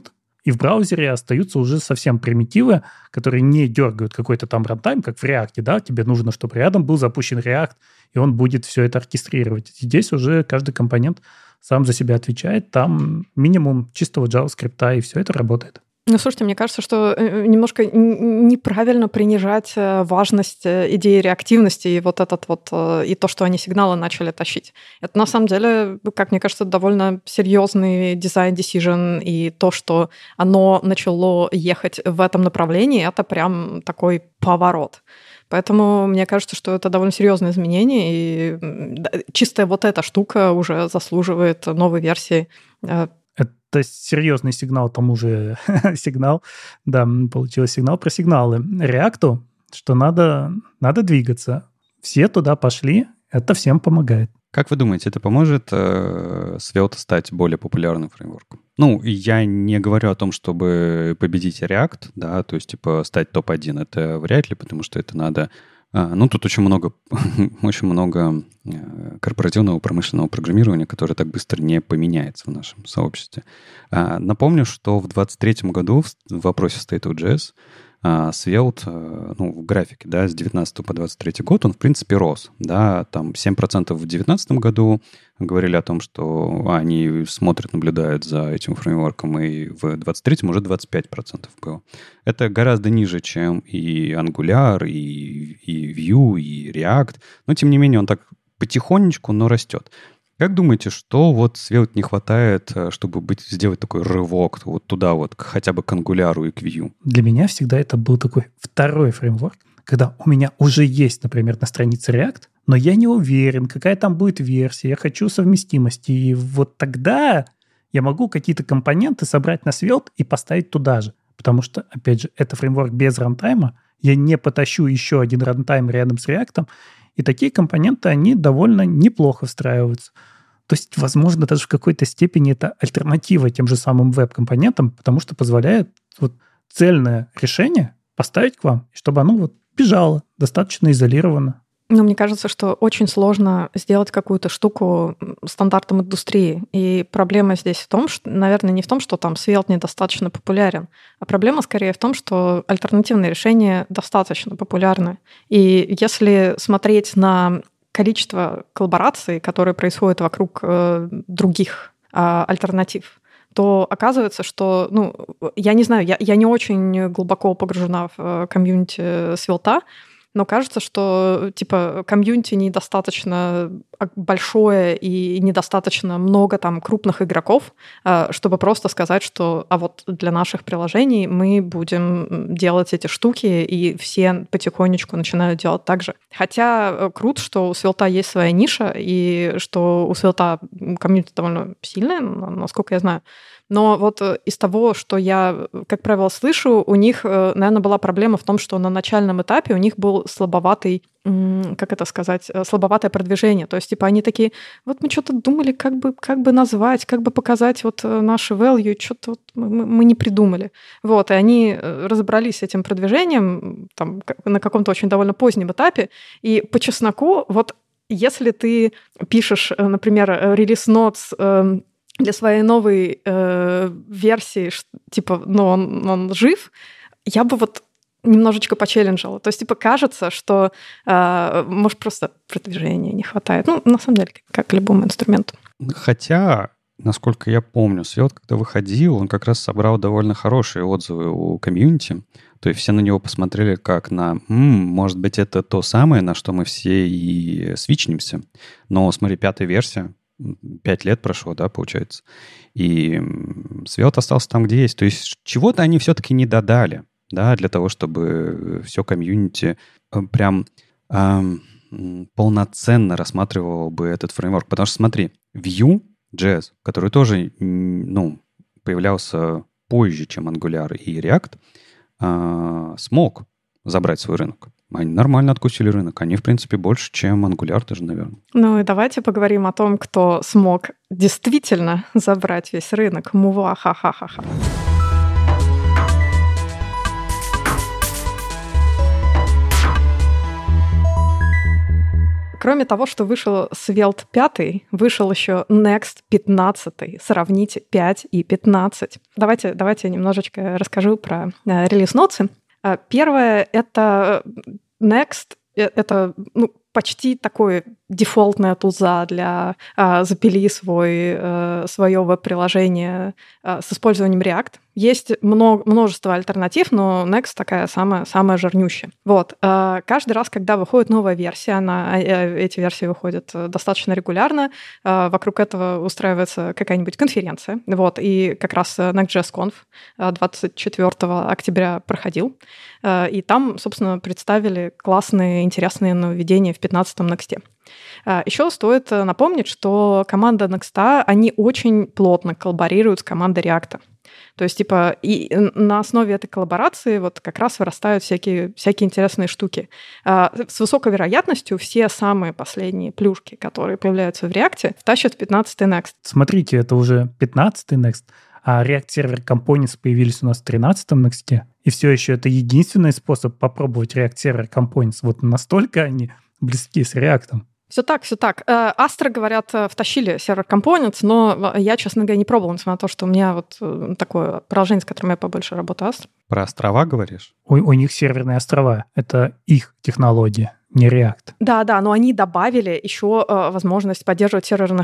Speaker 2: И в браузере остаются уже совсем примитивы, которые не дергают какой-то там рантайм, как в React, да, тебе нужно, чтобы рядом был запущен React, и он будет все это оркестрировать. Здесь уже каждый компонент сам за себя отвечает, там минимум чистого JavaScript, и все это работает.
Speaker 1: Ну, слушайте, мне кажется, что немножко неправильно принижать важность идеи реактивности и вот этот вот, и то, что они сигналы начали тащить. Это, на самом деле, как мне кажется, довольно серьезный дизайн-decision, и то, что оно начало ехать в этом направлении, это прям такой поворот. Поэтому мне кажется, что это довольно серьезное изменение, и чистая вот эта штука уже заслуживает новой версии.
Speaker 2: Это серьезный сигнал, тому же сигнал, да, получился сигнал про сигналы React, что надо двигаться. Все туда пошли, это всем помогает.
Speaker 3: Как вы думаете, это поможет Svelte стать более популярным фреймворком? Ну, я не говорю о том, чтобы победить React, да, то есть, типа, стать топ-1, это вряд ли, потому что это надо... Ну, тут очень много корпоративного промышленного программирования, которое так быстро не поменяется в нашем сообществе. Напомню, что в 2023 году в вопросе State of JS Svelte, ну, в графике, да, с 19 по 23 год, он, в принципе, рос, да, там 7% в 2019 году говорили о том, что они смотрят, наблюдают за этим фреймворком, и в 23-м уже 25% было. Это гораздо ниже, чем и Angular, и Vue, и React, но, тем не менее, он так потихонечку, но растет. Как думаете, что вот Svelte не хватает, чтобы сделать такой рывок вот туда вот, хотя бы к Angular и к Vue?
Speaker 2: Для меня всегда это был такой второй фреймворк, когда у меня уже есть, например, на странице React, но я не уверен, какая там будет версия, я хочу совместимости, и вот тогда я могу какие-то компоненты собрать на Svelte и поставить туда же, потому что, опять же, это фреймворк без рантайма, я не потащу еще один рантайм рядом с React, и такие компоненты, они довольно неплохо встраиваются. То есть, возможно, даже в какой-то степени это альтернатива тем же самым веб-компонентам, потому что позволяет вот цельное решение поставить к вам, чтобы оно вот бежало достаточно изолированно.
Speaker 1: Ну, мне кажется, что очень сложно сделать какую-то штуку стандартом индустрии. И проблема здесь в том, что, наверное, не в том, что там Svelte недостаточно популярен, а проблема скорее в том, что альтернативные решения достаточно популярны. И если смотреть на количество коллабораций, которые происходят вокруг других альтернатив, то оказывается, что, ну, я не знаю, я не очень глубоко погружена в комьюнити Svelte, но кажется, что типа комьюнити недостаточно большое и недостаточно много там крупных игроков, чтобы просто сказать, что а вот для наших приложений мы будем делать эти штуки, и все потихонечку начинают делать так же. Хотя круто, что у Svelte есть своя ниша, и что у Svelte комьюнити довольно сильное, насколько я знаю. Но вот из того, что я, как правило, слышу, у них, наверное, была проблема в том, что на начальном этапе у них был слабоватый, как это сказать, слабоватое продвижение. То есть, типа, они такие, вот мы что-то думали, как бы назвать, как бы показать вот наши value, что-то вот мы не придумали. Вот, и они разобрались с этим продвижением там, на каком-то очень довольно позднем этапе. И по чесноку, вот если ты пишешь, например, релиз notes для своей новой версии, типа, ну, он жив, я бы вот немножечко почелленджила. То есть, типа, кажется, что, может, просто продвижения не хватает. Ну, на самом деле, как любому инструменту.
Speaker 3: Хотя, насколько я помню, Svelte, когда выходил, он как раз собрал довольно хорошие отзывы у комьюнити. То есть все на него посмотрели как на, может быть, это то самое, на что мы все и свичнемся. Но, смотри, 5-я версия, 5 лет прошло, да, получается. И Svelte остался там, где есть. То есть чего-то они все-таки не додали, да, для того, чтобы все комьюнити прям полноценно рассматривало бы этот фреймворк. Потому что, смотри, Vue.js, который тоже, ну, появлялся позже, чем Angular и React, смог забрать свой рынок. Они нормально откусили рынок. Они, в принципе, больше, чем Angular даже, наверное.
Speaker 1: Ну и давайте поговорим о том, кто смог действительно забрать весь рынок. Муа-ха-ха-ха-ха. Кроме того, что вышел Svelte 5, вышел еще Next 15. Сравните 5 и 15. Давайте я немножечко расскажу про релиз-ноты. Первое — это Next. Это почти такое дефолтная туза для запили свое веб-приложение с использованием React. Есть множество альтернатив, но Next такая самая жирнющая. Вот. Каждый раз, когда выходит новая версия, эти версии выходят достаточно регулярно, вокруг этого устраивается какая-нибудь конференция. Вот. И как раз Next.js.conf 24 октября проходил. И там, собственно, представили классные, интересные нововведения в 15-м Next. Еще стоит напомнить, что команда Next, они очень плотно коллаборируют с командой React. То есть, и на основе этой коллаборации вот как раз вырастают всякие интересные штуки. С высокой вероятностью все самые последние плюшки, которые появляются в React, втащат в 15-й Next.
Speaker 2: Смотрите, это уже 15-й Next, а React Server Components появились у нас в 13-м Next. И все еще это единственный способ попробовать React Server Components. Вот настолько они близки с React.
Speaker 1: Все так. Astra, говорят, втащили сервер Components, но я, честно говоря, не пробовала, несмотря на то, что у меня вот такое приложение, с которым я побольше работаю, Astra.
Speaker 3: Про острова говоришь?
Speaker 2: У них серверные острова. Это их технология, не React.
Speaker 1: Да, но они добавили еще возможность поддержки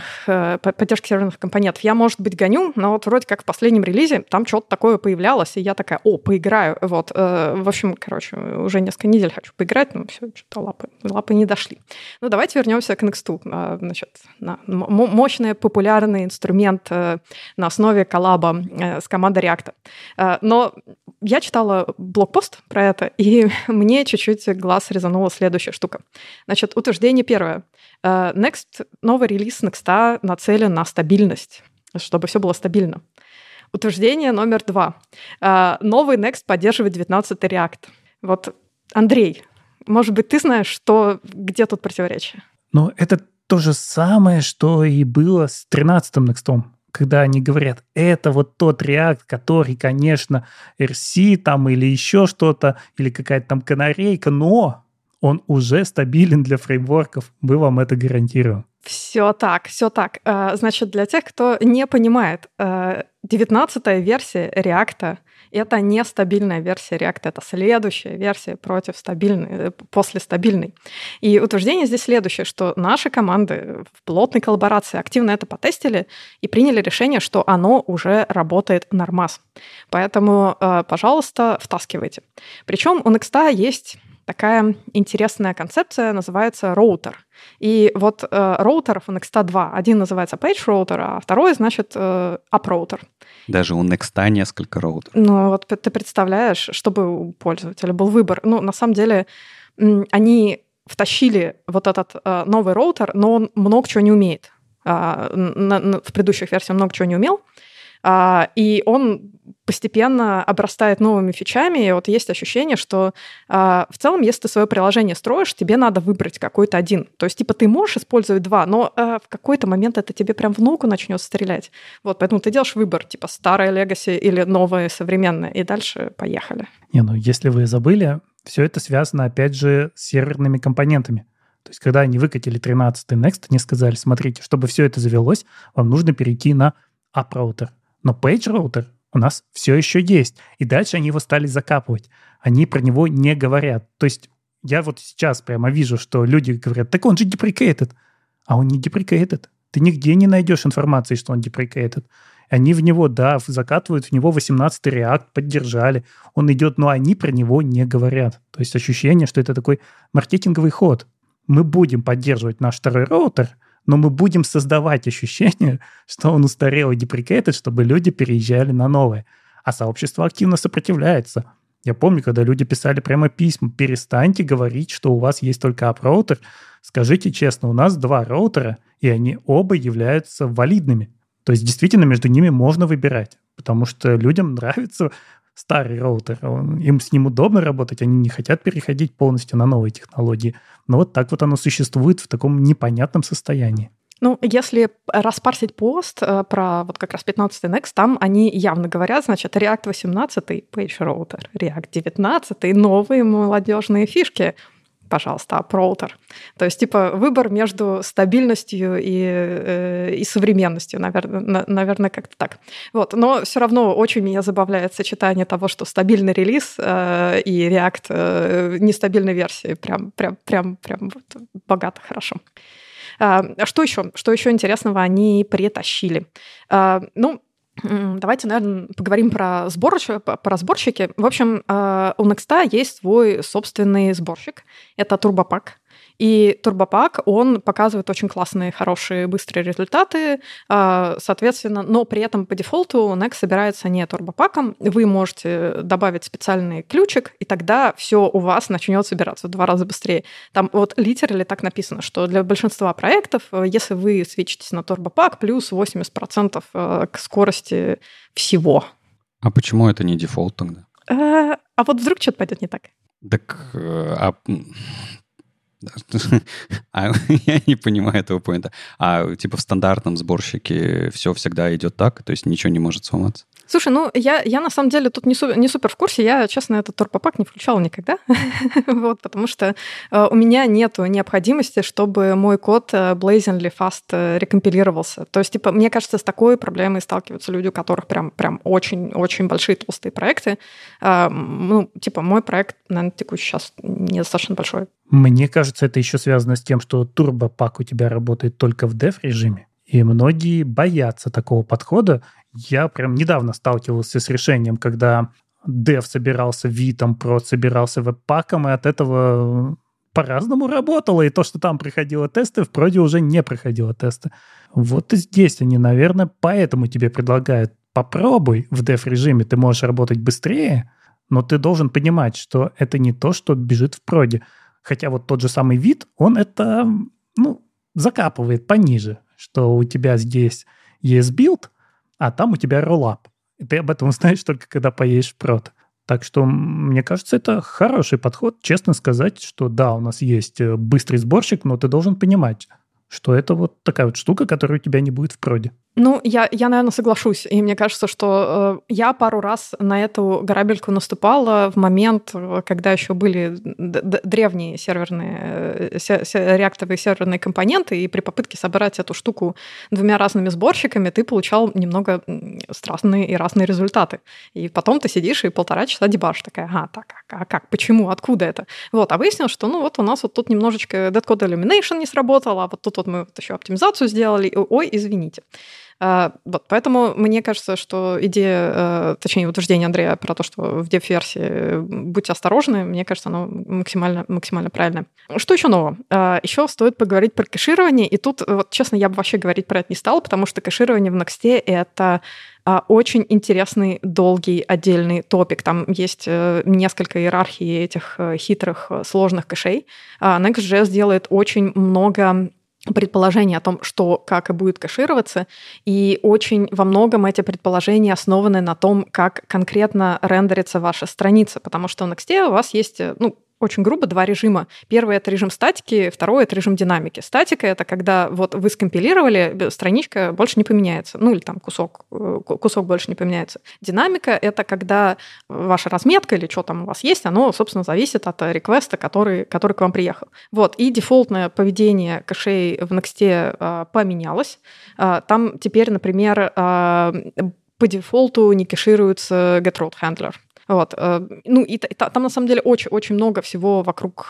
Speaker 1: серверных компонентов. Я, может быть, гоню, но вот вроде как в последнем релизе там что-то такое появлялось, и я такая, поиграю. Вот. В общем, уже несколько недель хочу поиграть, но все, что-то лапы не дошли. Ну, давайте вернемся к Next. Значит, мощный популярный инструмент на основе коллаба с командой React. Но я читала блогпост про это, и мне чуть-чуть глаз резанула следующая штука. Значит, утверждение первое. Новый релиз Next нацелен на стабильность, чтобы все было стабильно. Утверждение номер 2. Новый Next поддерживает 19-й React. Вот, Андрей, может быть, ты знаешь, где тут противоречие?
Speaker 2: Ну, это то же самое, что и было с 13-м Next. Когда они говорят, это вот тот React, который, конечно, RC там или еще что-то, или какая-то там канарейка, но он уже стабилен для фреймворков. Мы вам это гарантируем.
Speaker 1: Все так. Значит, для тех, кто не понимает, 19-я версия React — это не стабильная версия React, это следующая версия после стабильной. И утверждение здесь следующее, что наши команды в плотной коллаборации активно это потестили и приняли решение, что оно уже работает нормас. Поэтому, пожалуйста, втаскивайте. Причем у Next есть такая интересная концепция, называется роутер. И вот роутеров у Next 2. Один называется Page Router, а второй, значит, App Router.
Speaker 3: Даже у Next несколько роутеров.
Speaker 1: Ну, вот ты представляешь, чтобы у пользователя был выбор. Ну, на самом деле, они втащили вот этот новый роутер, но он много чего не умеет. В предыдущих версиях много чего не умел. И он постепенно обрастает новыми фичами. И вот есть ощущение, что в целом, если ты свое приложение строишь, тебе надо выбрать какой-то один. То есть, ты можешь использовать два, но в какой-то момент это тебе прям в ногу начнет стрелять. Вот, поэтому ты делаешь выбор, типа старое Legacy или новое современное, и дальше поехали.
Speaker 2: Если вы забыли, все это связано, опять же, с серверными компонентами. То есть, когда они выкатили 13-й Next, они сказали, смотрите, чтобы все это завелось, вам нужно перейти на App Router. Но Page Router у нас все еще есть. И дальше они его стали закапывать. Они про него не говорят. То есть я вот сейчас прямо вижу, что люди говорят, так он же deprecated. А он не deprecated. Ты нигде не найдешь информации, что он deprecated. Они в него, закатывают в него 18-й React, поддержали. Он идет, но они про него не говорят. То есть ощущение, что это такой маркетинговый ход. Мы будем поддерживать наш второй роутер, но мы будем создавать ощущение, что он устарел и deprecated, чтобы люди переезжали на новое. А сообщество активно сопротивляется. Я помню, когда люди писали прямо письма, перестаньте говорить, что у вас есть только app-роутер. Скажите честно, у нас 2 роутера, и они оба являются валидными. То есть действительно между ними можно выбирать, потому что людям нравится старый роутер, им с ним удобно работать, они не хотят переходить полностью на новые технологии. Но вот так вот оно существует в таком непонятном состоянии.
Speaker 1: Ну, если распарсить пост про вот как раз 15-й Next, там они явно говорят, значит, React 18 Page Router, React 19 новые молодежные фишки. пожалуйста, ап-роутер. То есть, типа, выбор между стабильностью и современностью, наверное, как-то так. Вот. Но все равно очень меня забавляет сочетание того, что стабильный релиз и React нестабильной версии. Прям вот богато, хорошо. Что еще интересного они притащили? Давайте, наверное, поговорим про сборщики. В общем, у Next есть свой собственный сборщик. Это TurboPack. И TurboPack, он показывает очень классные, хорошие, быстрые результаты, соответственно, но при этом по дефолту Next собирается не TurboPack'ом. Вы можете добавить специальный ключик, и тогда все у вас начнет собираться в 2 раза быстрее. Там вот literally так написано, что для большинства проектов, если вы свитчитесь на TurboPack, плюс 80% к скорости всего.
Speaker 3: А почему это не дефолт тогда?
Speaker 1: А вот вдруг что-то пойдет не так?
Speaker 3: Так... Я не понимаю этого поинта. Типа в стандартном сборщике все всегда идет так, то есть ничего не может сломаться?
Speaker 1: Слушай, я на самом деле тут не супер в курсе. Я, честно, этот TurboPack не включала никогда, вот, потому что у меня нету необходимости, чтобы мой код blazingly fast рекомпилировался. То есть, типа, мне кажется, с такой проблемой сталкиваются люди, у которых прям очень-очень большие толстые проекты. Мой проект, наверное, текущий сейчас недостаточно большой.
Speaker 2: Мне кажется, это еще связано с тем, что TurboPack у тебя работает только в dev-режиме, и многие боятся такого подхода. Я прям недавно сталкивался с решением, когда dev собирался витом, прод собирался веб-паком, и от этого по-разному работало. И то, что там проходило тесты, в проде уже не проходило тесты. Вот и здесь они, наверное, поэтому тебе предлагают: попробуй в dev-режиме, ты можешь работать быстрее, но ты должен понимать, что это не то, что бежит в проде. Хотя вот тот же самый вид, он это, закапывает пониже, что у тебя здесь есть билд, а там у тебя роллап. И ты об этом узнаешь только, когда поедешь в прод. Так что, мне кажется, это хороший подход. Честно сказать, что да, у нас есть быстрый сборщик, но ты должен понимать, что это вот такая вот штука, которая у тебя не будет в проде.
Speaker 1: Я, наверное, соглашусь. И мне кажется, что я пару раз на эту грабельку наступала в момент, когда еще были древние реактовые серверные компоненты, и при попытке собрать эту штуку 2 разными сборщиками ты получал немного странные и разные результаты. И потом ты сидишь и 1,5 часа дебашишь, такая: как, почему, откуда это? Вот, а выяснилось, что у нас вот тут немножечко Dead Code Elimination не сработало, а вот тут вот мы еще оптимизацию сделали, ой, извините. Вот, поэтому мне кажется, что идея, точнее, утверждение Андрея про то, что в дев-версии будьте осторожны, мне кажется, оно максимально правильное. Что еще нового? Еще стоит поговорить про кэширование, и тут, вот, честно, я бы вообще говорить про это не стала, потому что кэширование в Next — это очень интересный, долгий, отдельный топик. Там есть несколько иерархий этих хитрых, сложных кэшей. Next.js делает очень много предположений о том, что, как и будет кэшироваться, и очень во многом эти предположения основаны на том, как конкретно рендерится ваша страница, потому что в Next у вас есть, очень грубо, 2 режима. Первый — это режим статики, второй — это режим динамики. Статика — это когда вот вы скомпилировали, страничка больше не поменяется, или там кусок больше не поменяется. Динамика — это когда ваша разметка или что там у вас есть, оно, собственно, зависит от реквеста, который к вам приехал. Вот, и дефолтное поведение кэшей в Next поменялось. Там теперь, например, по дефолту не кэшируется getRoute-хендлер. Вот. И там, на самом деле, очень много всего вокруг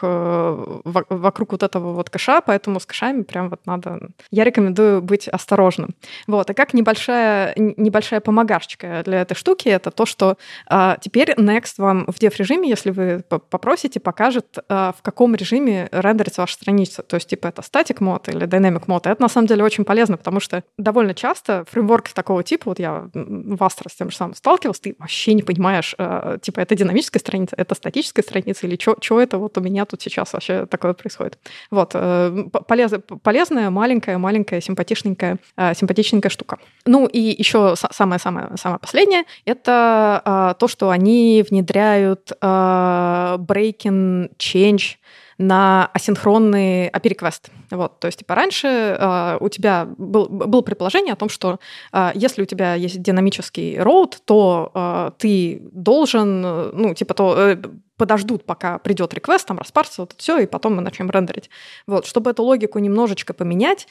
Speaker 1: вот этого вот кэша, поэтому с кэшами прям вот надо... Я рекомендую быть осторожным. Вот. И как небольшая помогарчика для этой штуки, это то, что теперь Next вам в дев-режиме, если вы попросите, покажет, в каком режиме рендерится ваша страница. То есть, типа, это static мод или dynamic мод. Это, на самом деле, очень полезно, потому что довольно часто фреймворк такого типа, вот я в Astra с тем же самым сталкивался, ты вообще не понимаешь, типа, это динамическая страница, это статическая страница, или что это вот у меня тут сейчас вообще такое происходит. Вот. Полезная, маленькая, симпатичненькая штука. И еще самое последнее — это то, что они внедряют breaking change на асинхронный API-реквест. Вот, то есть, типа, раньше у тебя было предположение о том, что если у тебя есть динамический роут, то ты должен, подождут, пока придет реквест, там распарсится вот это все, и потом мы начнем рендерить. Вот, чтобы эту логику немножечко поменять,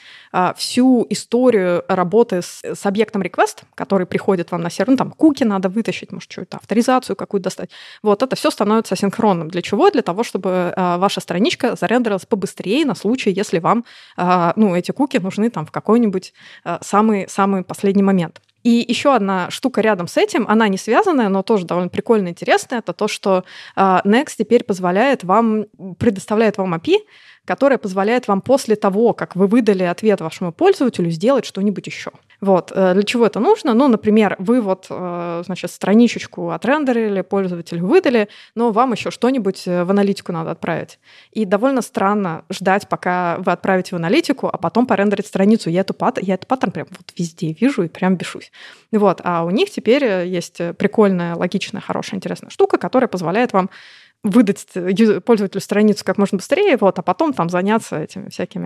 Speaker 1: всю историю работы с объектом request, который приходит вам на сервер, ну, там, куки надо вытащить, может, что-то, авторизацию какую-то достать. Вот, это все становится асинхронным. Для чего? Для того, чтобы ваша страничка зарендерилась побыстрее на случай, если вам, ну, эти куки нужны там в какой-нибудь самый последний момент. И еще одна штука рядом с этим, она не связанная, но тоже довольно прикольно интересная, это то, что Next теперь предоставляет вам API, которая позволяет вам после того, как вы выдали ответ вашему пользователю, сделать что-нибудь еще. Вот. Для чего это нужно? Ну, например, вы вот, значит, страничечку отрендерили, пользователю выдали, но вам еще что-нибудь в аналитику надо отправить. И довольно странно ждать, пока вы отправите в аналитику, а потом порендерить страницу. Я этот паттерн прям вот везде вижу и прям бешусь. Вот. А у них теперь есть прикольная, логичная, хорошая, интересная штука, которая позволяет вам выдать пользователю страницу как можно быстрее, вот, а потом там заняться этими всякими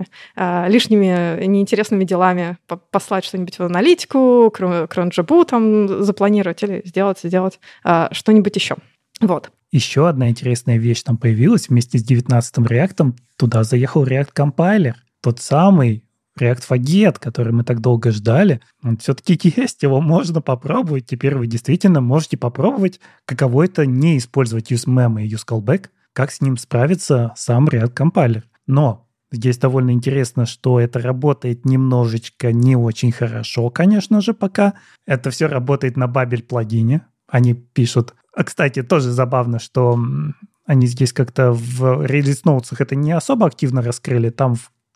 Speaker 1: лишними неинтересными делами, послать что-нибудь в аналитику, cronjob там запланировать или сделать что-нибудь еще. Вот.
Speaker 2: Еще одна интересная вещь там появилась вместе с 19-м React. Туда заехал React Compiler, тот самый React Forget, который мы так долго ждали, он все-таки есть, его можно попробовать. Теперь вы действительно можете попробовать, каково это не использовать useMem и useCallback, как с ним справится сам React Compiler. Но здесь довольно интересно, что это работает немножечко не очень хорошо, конечно же, пока. Это все работает на Babel плагине. Они пишут... Кстати, тоже забавно, что они здесь как-то в Release Notes это не особо активно раскрыли, там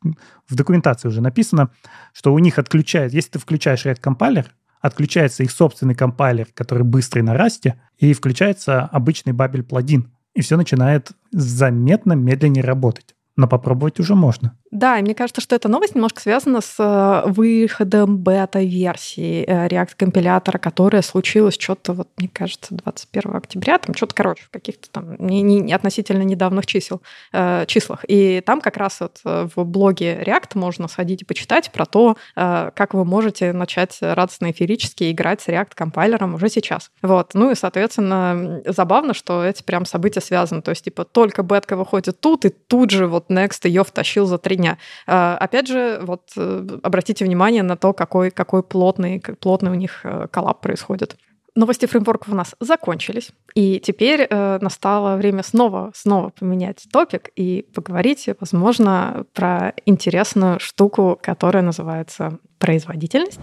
Speaker 2: в документации уже написано, что у них отключают, если ты включаешь React компайлер, отключается их собственный компайлер, который быстрый на Rust, и включается обычный Babel плагин, и все начинает заметно медленнее работать. Но попробовать уже можно.
Speaker 1: Да, и мне кажется, что эта новость немножко связана с выходом бета-версии React-компилятора, которая случилась что-то, вот, мне кажется, 21 октября, там что-то, короче, в каких-то там не относительно недавних числах. И там как раз вот в блоге React можно сходить и почитать про то, как вы можете начать радостно эйфорически играть с React-компайлером уже сейчас. Вот. Ну и, соответственно, забавно, что эти прям события связаны. То есть, типа, только бетка выходит тут, и тут же вот Next ее втащил за 3 дня. Опять же, вот обратите внимание на то, какой плотный у них коллаб происходит. Новости фреймворков у нас закончились, и теперь настало время снова поменять топик и поговорить, возможно, про интересную штуку, которая называется производительность.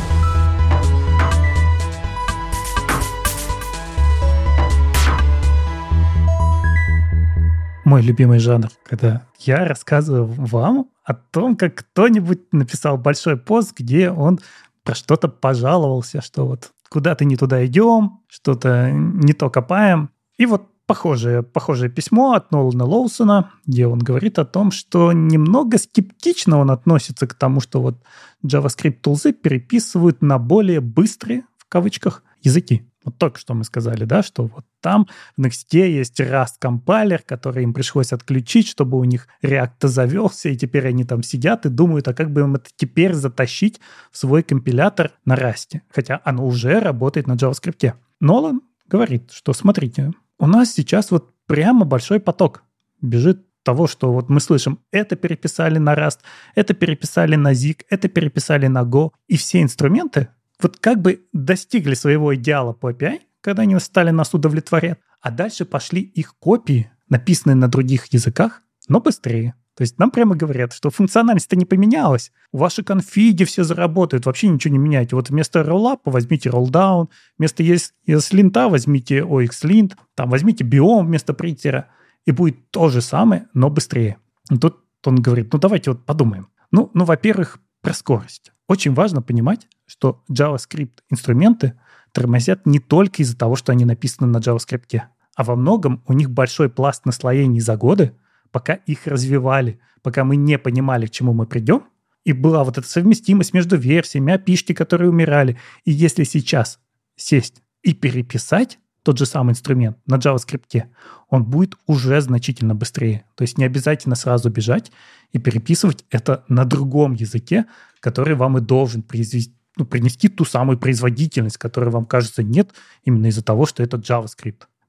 Speaker 2: Мой любимый жанр, когда я рассказываю вам о том, как кто-нибудь написал большой пост, где он про что-то пожаловался, что вот куда-то не туда идем, что-то не то копаем. И вот похожее письмо от Нолана Лоусона, где он говорит о том, что немного скептично он относится к тому, что вот JavaScript-тулзы переписывают на более быстрые, в кавычках, языки. Вот только что мы сказали, да, что вот там в Next есть Rust-компайлер, который им пришлось отключить, чтобы у них React завелся, и теперь они там сидят и думают, а как бы им это теперь затащить в свой компилятор на Rust, хотя оно уже работает на JavaScript. Нолан говорит, что смотрите, у нас сейчас вот прямо большой поток бежит того, что вот мы слышим, это переписали на Rust, это переписали на Zig, это переписали на Go, и все инструменты вот как бы достигли своего идеала по API, когда они стали нас удовлетворять, а дальше пошли их копии, написанные на других языках, но быстрее. То есть нам прямо говорят, что функциональность-то не поменялась, ваши конфиги все заработают, вообще ничего не меняйте. Вот вместо rollup возьмите rolldown, вместо ESLint возьмите OXLint, там возьмите биом вместо принтера, и будет то же самое, но быстрее. И тут он говорит, ну давайте вот подумаем. Ну, во-первых, про скорость. Очень важно понимать, что JavaScript-инструменты тормозят не только из-за того, что они написаны на JavaScript, а во многом у них большой пласт наслоений за годы, пока их развивали, пока мы не понимали, к чему мы придем, и была вот эта совместимость между версиями, API-шки, которые умирали. И если сейчас сесть и переписать тот же самый инструмент на JavaScript, он будет уже значительно быстрее. То есть не обязательно сразу бежать и переписывать это на другом языке, который вам и должен принести ту самую производительность, которая вам кажется нет, именно из-за того, что это JavaScript.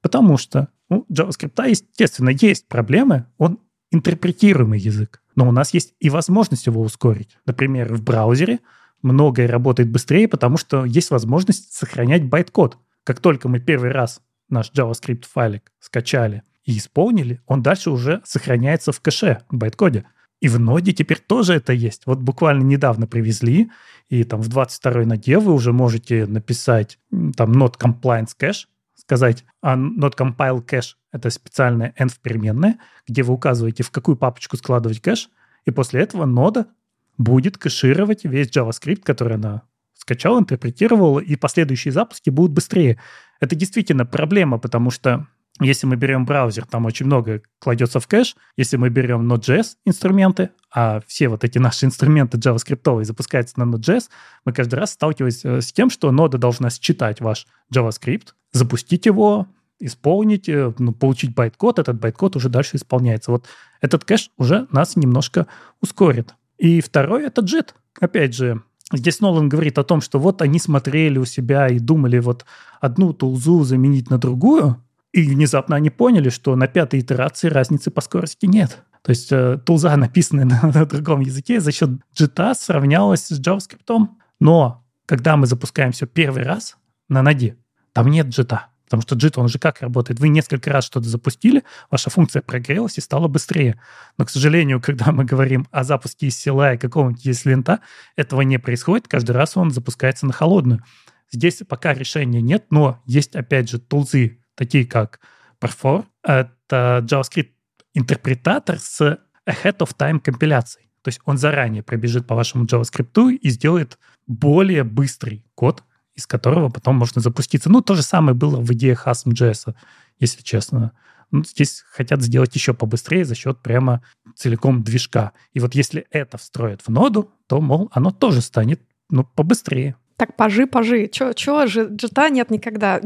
Speaker 2: Потому что у JavaScript, естественно, есть проблемы, он интерпретируемый язык. Но у нас есть и возможность его ускорить. Например, в браузере многое работает быстрее, потому что есть возможность сохранять байт-код. Как только мы первый раз наш JavaScript-файлик скачали и исполнили, он дальше уже сохраняется в кэше, в байт-коде. И в ноде теперь тоже это есть. Вот буквально недавно привезли, и там в 22-й ноде вы уже можете написать там not compliance cache, сказать not compile cache — это специальная env-переменная, где вы указываете, в какую папочку складывать кэш, и после этого нода будет кэшировать весь JavaScript, который она скачала, интерпретировала, и последующие запуски будут быстрее. Это действительно проблема, потому что если мы берем браузер, там очень много кладется в кэш. Если мы берем Node.js инструменты, а все вот эти наши инструменты JavaScript запускаются на Node.js, мы каждый раз сталкиваемся с тем, что нода должна считать ваш JavaScript, запустить его, исполнить, получить байт-код, этот байт-код уже дальше исполняется. Вот этот кэш уже нас немножко ускорит. И второй — это JIT. Опять же, здесь Нолан говорит о том, что вот они смотрели у себя и думали вот одну тулзу заменить на другую, и внезапно они поняли, что на 5-й итерации разницы по скорости нет. То есть тулза, написанная на другом языке, за счет JIT сравнялась с JavaScript. Но когда мы запускаем все первый раз на ноде, там нет JIT. Потому что JIT, он же как работает? Вы несколько раз что-то запустили, ваша функция прогрелась и стала быстрее. Но, к сожалению, когда мы говорим о запуске из CLI какого-нибудь ESLint, этого не происходит. Каждый раз он запускается на холодную. Здесь пока решения нет, но есть, опять же, тулзы, такие как Perfor. Это JavaScript-интерпретатор с ahead of time компиляцией. То есть он заранее пробежит по вашему JavaScript и сделает более быстрый код, из которого потом можно запуститься. То же самое было в идеях Asm.js, если честно. Здесь хотят сделать еще побыстрее за счет прямо целиком движка. И вот если это встроят в ноду, то, мол, оно тоже станет побыстрее.
Speaker 1: Так, пажи. Чего же JIT нет никогда?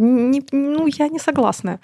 Speaker 1: Я не согласна.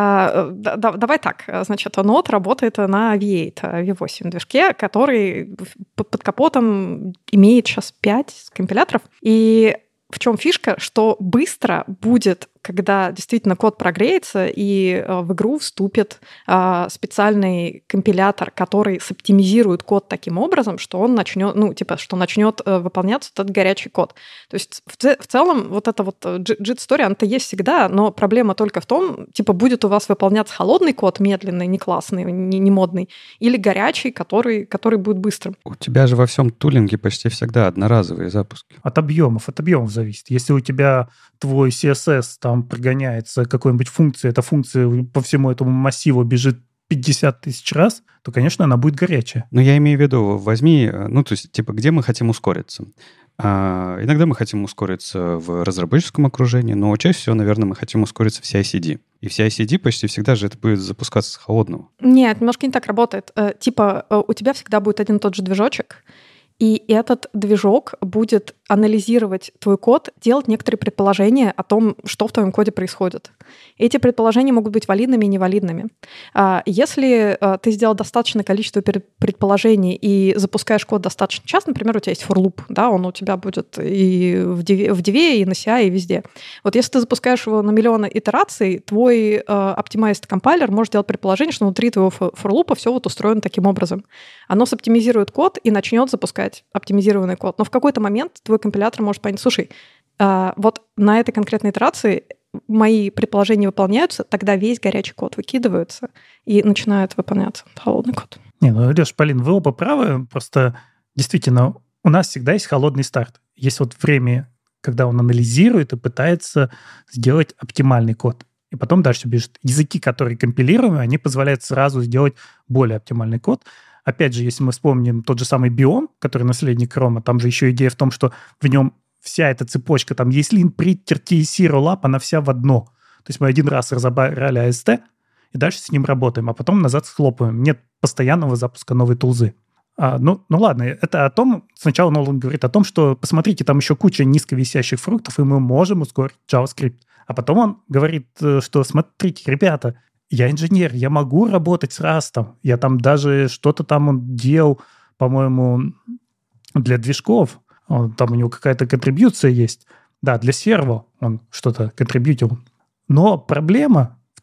Speaker 1: Давай так. Значит, Node работает на V8, V8 движке, который под капотом имеет сейчас 5 компиляторов. И в чем фишка? Что быстро будет, когда действительно код прогреется, и в игру вступит специальный компилятор, который соптимизирует код таким образом, что он начнет, начнет выполняться этот горячий код. То есть в целом вот эта вот JIT-история, она-то есть всегда, но проблема только в том, будет у вас выполняться холодный код, медленный, не классный, не модный, или горячий, который будет быстрым.
Speaker 3: У тебя же во всем тулинге почти всегда одноразовые запуски.
Speaker 2: От объемов зависит. Если у тебя твой CSS там прогоняется какой-нибудь функцией, эта функция по всему этому массиву бежит 50 тысяч раз, то, конечно, она будет горячая.
Speaker 3: Но я имею в виду, возьми, где мы хотим ускориться. Иногда мы хотим ускориться в разработческом окружении, но чаще всего, наверное, мы хотим ускориться в CI/CD. И в CI/CD почти всегда же это будет запускаться с холодного.
Speaker 1: Нет, немножко не так работает. У тебя всегда будет один и тот же движочек, и этот движок будет анализировать твой код, делать некоторые предположения о том, что в твоем коде происходит. Эти предположения могут быть валидными и невалидными. Если ты сделал достаточное количество предположений и запускаешь код достаточно часто, например, у тебя есть for loop, да, он у тебя будет и в Div, и на CI, и везде. Вот если ты запускаешь его на миллионы итераций, твой optimized компайлер может делать предположение, что внутри твоего for loop все вот устроено таким образом. Оно соптимизирует код и начнет запускать оптимизированный код. Но в какой-то момент твой компилятор может понять, слушай, вот на этой конкретной итерации мои предположения выполняются, тогда весь горячий код выкидывается и начинает выполняться холодный код.
Speaker 2: Леш, Полин, вы оба правы. Просто действительно у нас всегда есть холодный старт. Есть вот время, когда он анализирует и пытается сделать оптимальный код. И потом дальше бежит. Языки, которые компилируемые, они позволяют сразу сделать более оптимальный код. Опять же, если мы вспомним тот же самый Biome, который наследник Chrome, там же еще идея в том, что в нем вся эта цепочка, там ESLint, Prettier, TSC, Rollup, она вся в одно. То есть мы один раз разобрали AST, и дальше с ним работаем, а потом назад схлопываем. Нет постоянного запуска новой тулзы. Ладно, это о том, сначала Нолан говорит о том, что, посмотрите, там еще куча низковисящих фруктов, и мы можем ускорить JavaScript. А потом он говорит, что, смотрите, ребята, я инженер, я могу работать с Rust. Я там даже что-то там он делал, по-моему, для движков. Там у него какая-то контрибьюция есть. Да, для серво он что-то контрибьютил. Но проблема в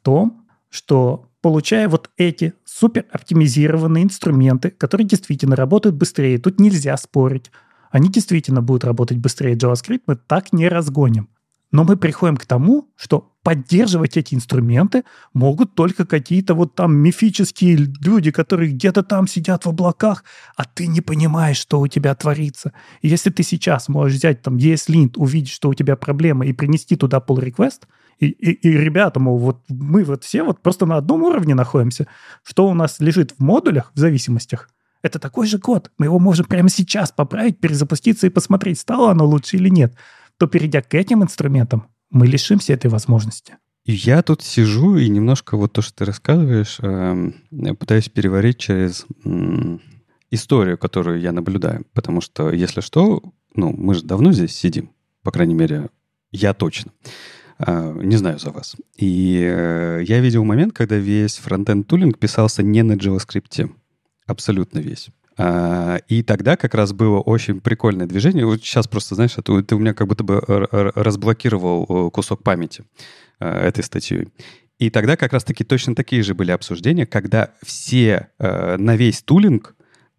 Speaker 2: том, что, получая вот эти супер-оптимизированные инструменты, которые действительно работают быстрее, тут нельзя спорить, они действительно будут работать быстрее JavaScript, мы так не разгоним. Но мы приходим к тому, что поддерживать эти инструменты могут только какие-то вот там мифические люди, которые где-то там сидят в облаках, а ты не понимаешь, что у тебя творится. И если ты сейчас можешь взять там ESLint, увидеть, что у тебя проблема, и принести туда pull request, и ребята, мол, вот мы вот все вот просто на одном уровне находимся, что у нас лежит в модулях, в зависимостях, это такой же код. Мы его можем прямо сейчас поправить, перезапуститься и посмотреть, стало оно лучше или нет. То, перейдя к этим инструментам, мы лишимся этой возможности.
Speaker 3: И я тут сижу и немножко вот то, что ты рассказываешь, пытаюсь переварить через историю, которую я наблюдаю. Потому что, если что, мы же давно здесь сидим. По крайней мере, я точно. Не знаю за вас. И я видел момент, когда весь фронтенд-тулинг писался не на JavaScript. Абсолютно весь. И тогда как раз было очень прикольное движение. Вот сейчас просто, знаешь, ты у меня как будто бы разблокировал кусок памяти этой статьей. И тогда как раз-таки точно такие же были обсуждения, когда все на весь тулинг,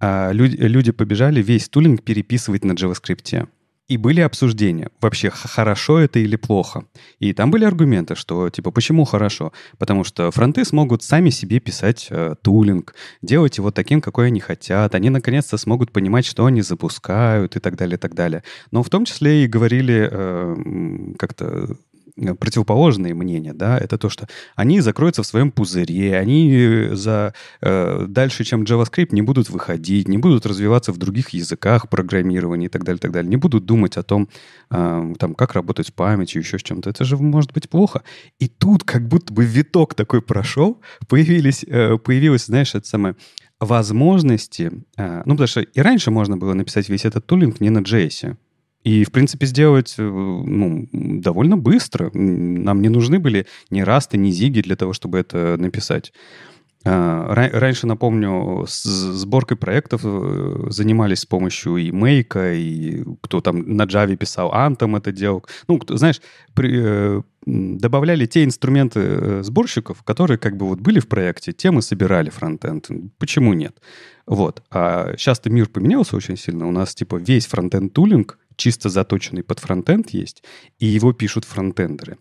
Speaker 3: люди побежали весь тулинг переписывать на JavaScript. И были обсуждения, вообще, хорошо это или плохо. И там были аргументы, что, типа, почему хорошо? Потому что фронты смогут сами себе писать тулинг, делать его таким, какой они хотят. Они, наконец-то, смогут понимать, что они запускают и так далее, и так далее. Но в том числе и говорили как-то противоположные мнения, да, это то, что они закроются в своем пузыре, они дальше, чем JavaScript, не будут выходить, не будут развиваться в других языках программирования и так далее, не будут думать о том, там, как работать с памятью, еще с чем-то. Это же может быть плохо. И тут как будто бы виток такой прошел, появилась, знаешь, это самое, возможности, потому что и раньше можно было написать весь этот тулинг не на JS. И, в принципе, сделать довольно быстро. Нам не нужны были ни Rust, ни Ziggy для того, чтобы это написать. Раньше, напомню, с сборкой проектов занимались с помощью и Make, и кто там на Java писал, Anthem это делал. Знаешь, добавляли те инструменты сборщиков, которые как бы вот были в проекте, те мы собирали фронтенд. Почему нет? Вот. А сейчас-то мир поменялся очень сильно. У нас типа весь фронтенд-тулинг чисто заточенный под фронтенд есть, и его пишут фронтендеры.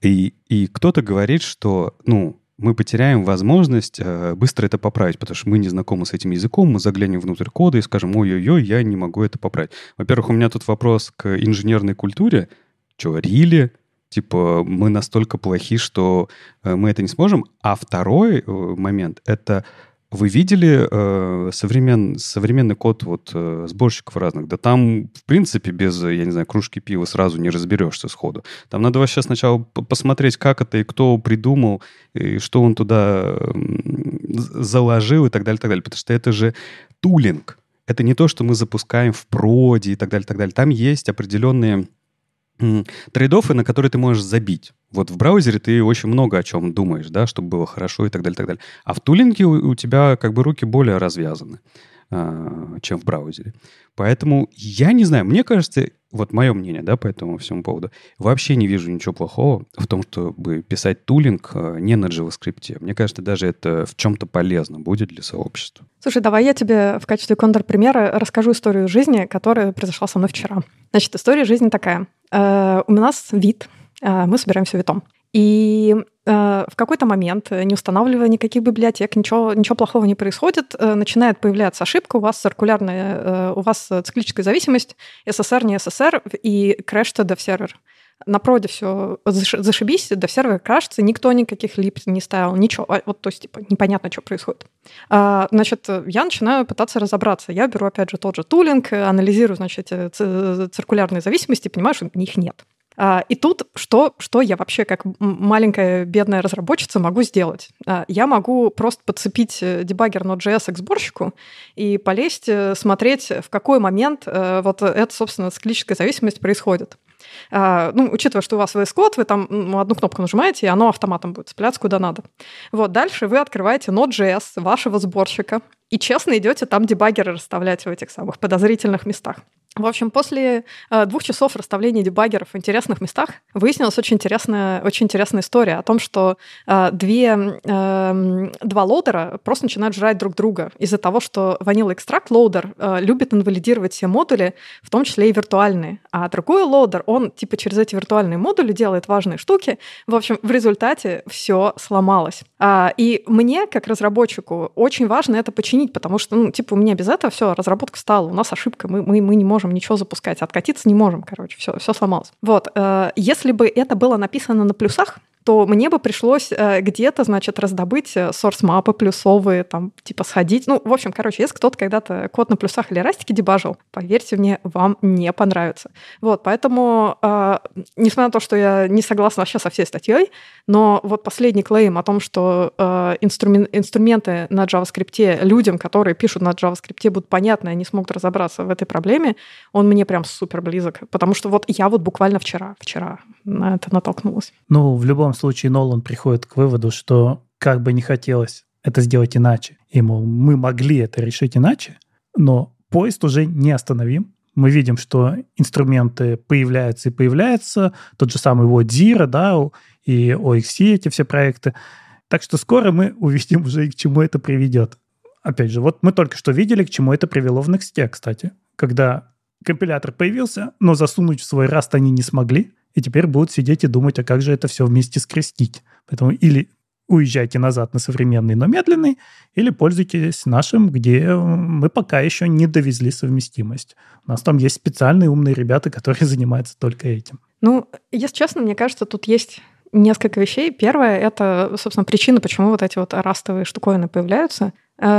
Speaker 3: И кто-то говорит, что, мы потеряем возможность быстро это поправить, потому что мы не знакомы с этим языком, мы заглянем внутрь кода и скажем, ой-ой-ой, я не могу это поправить. Во-первых, у меня тут вопрос к инженерной культуре. Что, really? Типа, мы настолько плохи, что мы это не сможем. А второй момент — это вы видели современный код вот сборщиков разных? Да там, в принципе, без, я не знаю, кружки пива сразу не разберешься сходу. Там надо вообще сначала посмотреть, как это и кто придумал, и что он туда заложил и так далее, потому что это же тулинг. Это не то, что мы запускаем в проде и так далее, так далее. Там есть определенные трейд-оффы, на которые ты можешь забить. Вот в браузере ты очень много о чем думаешь, да, чтобы было хорошо и так далее, так далее. А в тулинге у тебя как бы руки более развязаны, чем в браузере. Поэтому я не знаю, мне кажется, вот мое мнение, да, по этому всему поводу, вообще не вижу ничего плохого в том, чтобы писать тулинг не на JavaScript. Мне кажется, даже это в чем-то полезно будет для сообщества.
Speaker 1: Слушай, давай я тебе в качестве контрпримера расскажу историю жизни, которая произошла со мной вчера. Значит, история жизни такая. У нас вид, мы собираемся витом. И в какой-то момент, не устанавливая никаких библиотек, ничего плохого не происходит, начинает появляться ошибка, у вас циклическая зависимость, SSR, не SSR, и crash to dev-сервер. На проде все зашибись, dev-сервер крашится, никто никаких лип не ставил, ничего. Вот, то есть, типа, непонятно, что происходит. Значит, я начинаю пытаться разобраться. Я беру, опять же, тот же тулинг, анализирую, значит, циркулярные зависимости, понимаю, что их нет. И тут что я вообще как маленькая бедная разработчица могу сделать? Я могу просто подцепить дебаггер Node.js к сборщику и полезть, смотреть, в какой момент вот эта, собственно, циклическая зависимость происходит. Учитывая, что у вас VS Code, вы там одну кнопку нажимаете, и оно автоматом будет цепляться куда надо. Вот, дальше вы открываете Node.js вашего сборщика и честно идете там дебаггеры расставлять в этих самых подозрительных местах. В общем, после 2 часов расставления дебаггеров в интересных местах выяснилась очень интересная история о том, что два лоудера просто начинают жрать друг друга из-за того, что Vanilla Extract лоудер любит инвалидировать все модули, в том числе и виртуальные. А другой лоудер, он типа через эти виртуальные модули делает важные штуки. В общем, в результате все сломалось. И мне, как разработчику, очень важно это починить, потому что, у меня без этого все, разработка стала, у нас ошибка, мы не можем ничего запускать, откатиться не можем, все сломалось. Если бы это было написано на плюсах, то мне бы пришлось где-то, раздобыть source-мапы плюсовые, сходить. Если кто-то когда-то код на плюсах или растике дебажил, поверьте мне, вам не понравится. Поэтому, несмотря на то, что я не согласна вообще со всей статьей, но последний клейм о том, что инструменты на JavaScript людям, которые пишут на JavaScript, будут понятны, они смогут разобраться в этой проблеме, он мне прям супер близок, потому что я буквально вчера на это натолкнулась.
Speaker 2: В любом случае Нолан приходит к выводу, что как бы не хотелось это сделать иначе, и, мол, мы могли это решить иначе, но поезд уже не остановим. Мы видим, что инструменты появляются и появляются, тот же самый Zira, да, и OXC, эти все проекты. Так что скоро мы увидим уже, и к чему это приведет. Опять же, мы только что видели, к чему это привело в Next, кстати, когда компилятор появился, но засунуть в свой Rust они не смогли, и теперь будут сидеть и думать, а как же это все вместе скрестить. Поэтому или уезжайте назад на современный, но медленный, или пользуйтесь нашим, где мы пока еще не довезли совместимость. У нас там есть специальные умные ребята, которые занимаются только этим.
Speaker 1: Если честно, мне кажется, тут есть несколько вещей. Первое — это, собственно, причина, почему эти растовые штуковины появляются.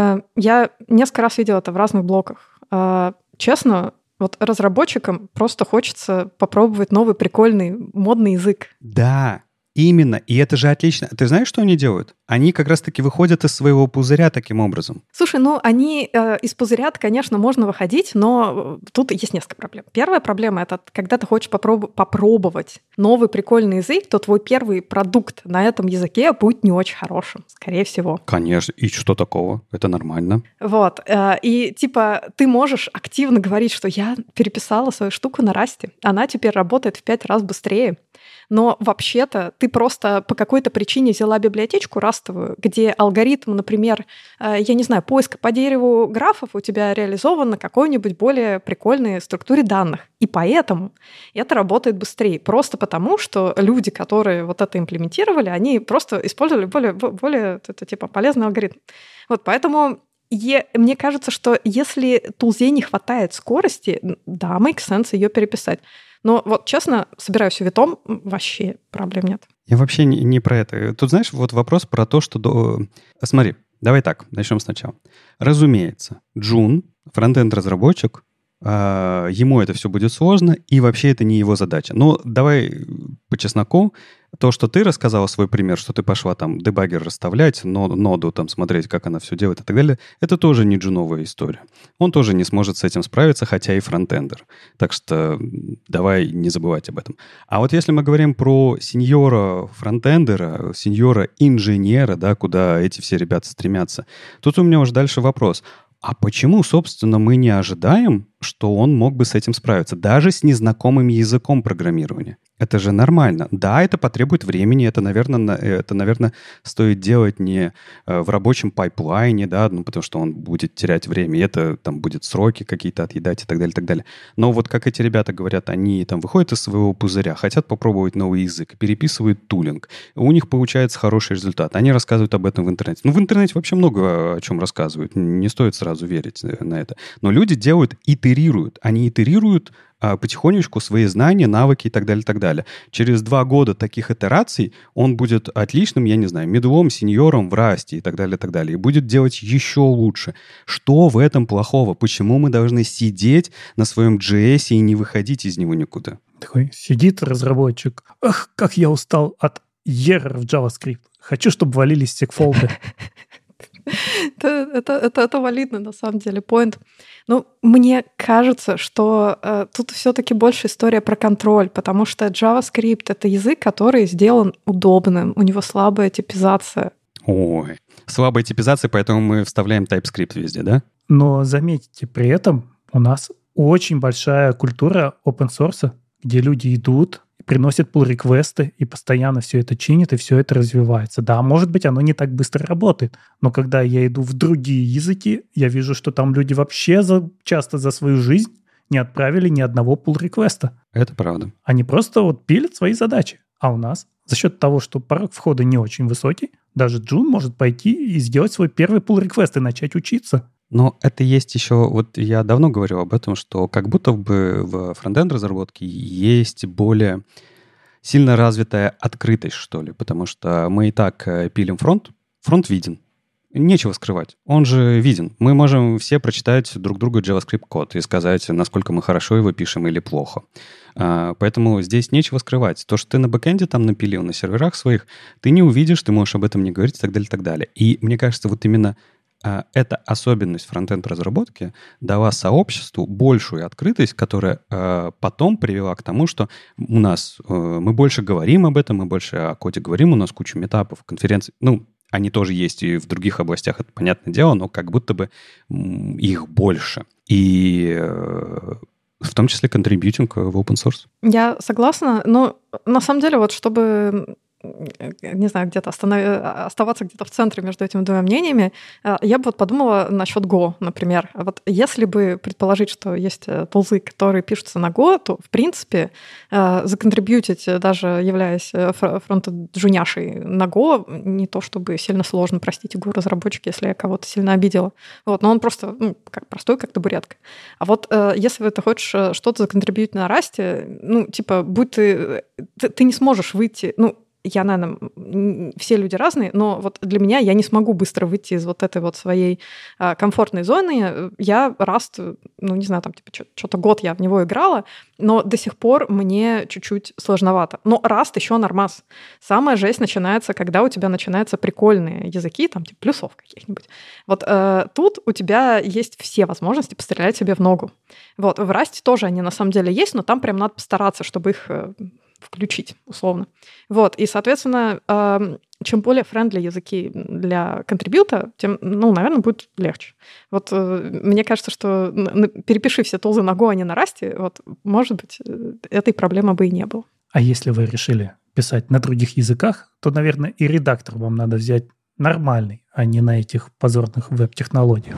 Speaker 1: Я несколько раз видела это в разных блоках. Честно, разработчикам просто хочется попробовать новый прикольный модный язык.
Speaker 3: Да, именно. И это же отлично. Ты знаешь, что они делают? Они как раз-таки выходят из своего пузыря таким образом.
Speaker 1: Слушай, они из пузыря, конечно, можно выходить, но тут есть несколько проблем. Первая проблема — это когда ты хочешь попробовать новый прикольный язык, то твой первый продукт на этом языке будет не очень хорошим, скорее всего.
Speaker 3: Конечно. И что такого? Это нормально.
Speaker 1: И ты можешь активно говорить, что я переписала свою штуку на Rust, она теперь работает в 5 раз быстрее. Но вообще-то ты просто по какой-то причине взяла библиотечку растовую, где алгоритм, например, поиска по дереву графов у тебя реализован на какой-нибудь более прикольной структуре данных. И поэтому это работает быстрее. Просто потому, что люди, которые это имплементировали, они просто использовали более полезный алгоритм. Поэтому мне кажется, что если тулзе не хватает скорости, да, make sense ее переписать. Но честно, собираюсь витом, вообще проблем нет.
Speaker 3: Я вообще не про это. Тут, знаешь, вопрос про то, что... Смотри, давай так, начнем сначала. Разумеется, Джун, фронтенд-разработчик, ему это все будет сложно, и вообще это не его задача. Но давай по чесноку, то, что ты рассказала свой пример, что ты пошла дебаггер расставлять, ноду смотреть, как она все делает и так далее, это тоже не джуновая история. Он тоже не сможет с этим справиться, хотя и фронтендер. Так что давай не забывать об этом. А если мы говорим про сеньора фронтендера, сеньора инженера, да, куда эти все ребята стремятся, тут у меня уже дальше вопрос. А почему, собственно, мы не ожидаем, что он мог бы с этим справиться, даже с незнакомым языком программирования? Это же нормально. Да, это потребует времени, это, наверное, стоит делать не в рабочем пайплайне, да, потому что он будет терять время, и это будет сроки какие-то отъедать и так далее, и так далее. Но как эти ребята говорят, они выходят из своего пузыря, хотят попробовать новый язык, переписывают тулинг, у них получается хороший результат. Они рассказывают об этом в интернете. В интернете вообще много о чем рассказывают, не стоит сразу верить на это. Но люди итерируют. Они итерируют потихонечку свои знания, навыки и так далее, и так далее. Через 2 года таких итераций он будет отличным, медлом, сеньором в Расте и так далее, и так далее. И будет делать еще лучше. Что в этом плохого? Почему мы должны сидеть на своем JS и не выходить из него никуда?
Speaker 2: Такой сидит разработчик. Ах, как я устал от error в JavaScript. Хочу, чтобы валились сегфолды.
Speaker 1: Это валидно, на самом деле, point. Мне кажется, что тут все-таки больше история про контроль, потому что JavaScript — это язык, который сделан удобным, у него слабая типизация.
Speaker 3: Ой, слабая типизация, поэтому мы вставляем TypeScript везде, да?
Speaker 2: Но заметьте, при этом у нас очень большая культура open-source, где люди идут, приносят pull-реквесты и постоянно все это чинят, и все это развивается. Да, может быть, оно не так быстро работает, но когда я иду в другие языки, я вижу, что там люди вообще часто за свою жизнь не отправили ни одного pull-реквеста.
Speaker 3: Это правда.
Speaker 2: Они просто вот пилят свои задачи. А у нас за счет того, что порог входа не очень высокий, даже Джун может пойти и сделать свой первый pull-реквест и начать учиться.
Speaker 3: Но это есть еще, вот я давно говорил об этом, что как будто бы в фронтенд-разработке есть более сильно развитая открытость, что ли, потому что мы и так пилим фронт виден. Нечего скрывать. Он же виден. Мы можем все прочитать друг другу JavaScript-код и сказать, насколько мы хорошо его пишем или плохо. Поэтому здесь нечего скрывать. То, что ты на бэкэнде там напилил, на серверах своих, ты не увидишь, ты можешь об этом не говорить и так далее, и так далее. И мне кажется, вот именно эта особенность фронтенд-разработки дала сообществу большую открытость, которая потом привела к тому, что у нас мы больше говорим об этом, мы больше о коде говорим, у нас куча митапов, конференций. Ну, они тоже есть и в других областях, это понятное дело, но как будто бы их больше. И в том числе контрибьютинг в open source.
Speaker 1: Я согласна, но на самом деле вот чтобы... не знаю, где-то оставаться где-то в центре между этими двумя мнениями, я бы вот подумала насчет Go, например. Вот если бы предположить, что есть тулзы, которые пишутся на Go, то, в принципе, законтрибьютить, даже являясь фронт-джуняшей на Go, не то чтобы сильно сложно, простите, Go-разработчики, если я кого-то сильно обидела. Вот, но он просто как простой, как табуретка. А вот если ты хочешь что-то законтрибьютить на Rust, будь ты не сможешь выйти... Я, наверное, все люди разные, но вот для меня я не смогу быстро выйти из вот этой вот своей комфортной зоны. Я Rust, что-то год я в него играла, но до сих пор мне чуть-чуть сложновато. Но Rust еще нормас. Самая жесть начинается, когда у тебя начинаются прикольные языки, плюсов каких-нибудь. Вот тут у тебя есть все возможности пострелять себе в ногу. Вот, в Rust тоже они на самом деле есть, но там прям надо постараться, чтобы их... включить, условно. Вот, и, соответственно, чем более френдли языки для контрибьюта, тем, наверное, будет легче. Вот мне кажется, что перепиши все тулзы на Go, а не на Rust, вот, может быть, этой проблемы бы и не было.
Speaker 2: А если вы решили писать на других языках, то, наверное, и редактор вам надо взять нормальный, а не на этих позорных веб-технологиях.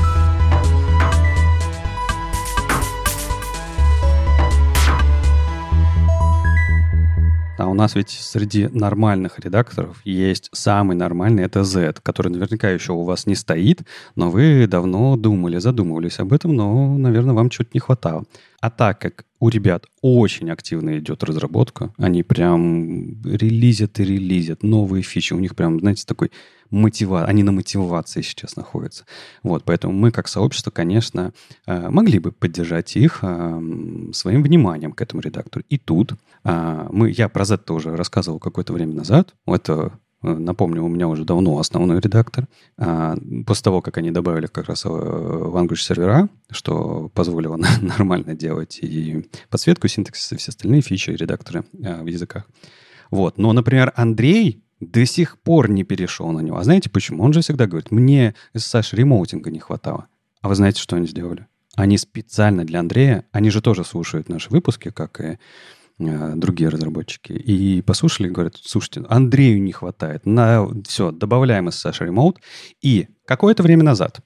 Speaker 3: А у нас ведь среди нормальных редакторов есть самый нормальный, это Z, который наверняка еще у вас не стоит, но вы давно задумывались об этом, но, наверное, вам чего-то не хватало. А так как у ребят очень активно идет разработка, они прям релизят и релизят новые фичи, у них прям, знаете, такой они на мотивации сейчас находятся. Вот, поэтому мы, как сообщество, конечно, могли бы поддержать их своим вниманием к этому редактору. И тут я про Z уже рассказывал какое-то время назад. Это, напомню, у меня уже давно основной редактор. После того, как они добавили как раз language сервера, что позволило нормально делать и подсветку, синтаксис, и все остальные фичи и редакторы в языках. Вот. Но, например, Андрей до сих пор не перешел на него. А знаете почему? Он же всегда говорит, мне SSH ремоутинга не хватало. А вы знаете, что они сделали? Они специально для Андрея, они же тоже слушают наши выпуски, как и другие разработчики, и послушали и говорят, слушайте, Андрею не хватает. Все, добавляем SSH Remote. И какое-то время назад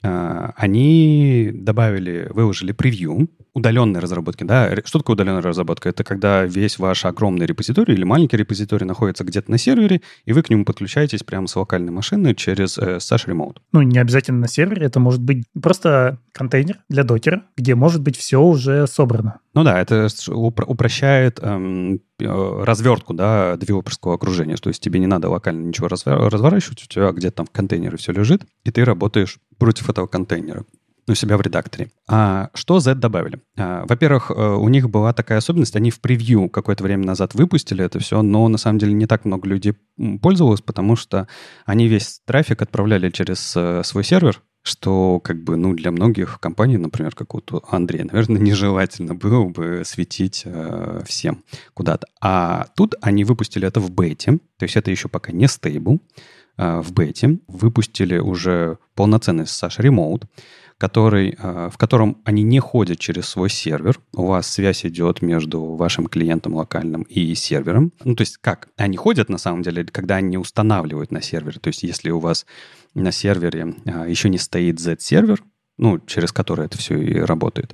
Speaker 3: они выложили превью удаленной разработки. Да? Что такое удаленная разработка? Это когда весь ваш огромный репозиторий или маленький репозиторий находится где-то на сервере, и вы к нему подключаетесь прямо с локальной машины через SSH Remote.
Speaker 2: Не обязательно на сервере, это может быть просто контейнер для докера, где может быть все уже собрано.
Speaker 3: Это упрощает развертку, девелоперского окружения. То есть тебе не надо локально ничего разворачивать, у тебя где-то там в контейнере все лежит, и ты работаешь против этого контейнера у себя в редакторе. А что Z добавили? Во-первых, у них была такая особенность, они в превью какое-то время назад выпустили это все, но на самом деле не так много людей пользовалось, потому что они весь трафик отправляли через свой сервер, что для многих компаний, например, как у Андрея, наверное, нежелательно было бы светить всем куда-то. А тут они выпустили это в бете, то есть это еще пока не стейбл, в бете, выпустили уже полноценный SSH Remote, в котором они не ходят через свой сервер. У вас связь идет между вашим клиентом локальным и сервером. Ну, то есть как? Они ходят, на самом деле, когда они устанавливают на сервере. То есть если у вас на сервере еще не стоит Z-сервер, ну, через который это все и работает,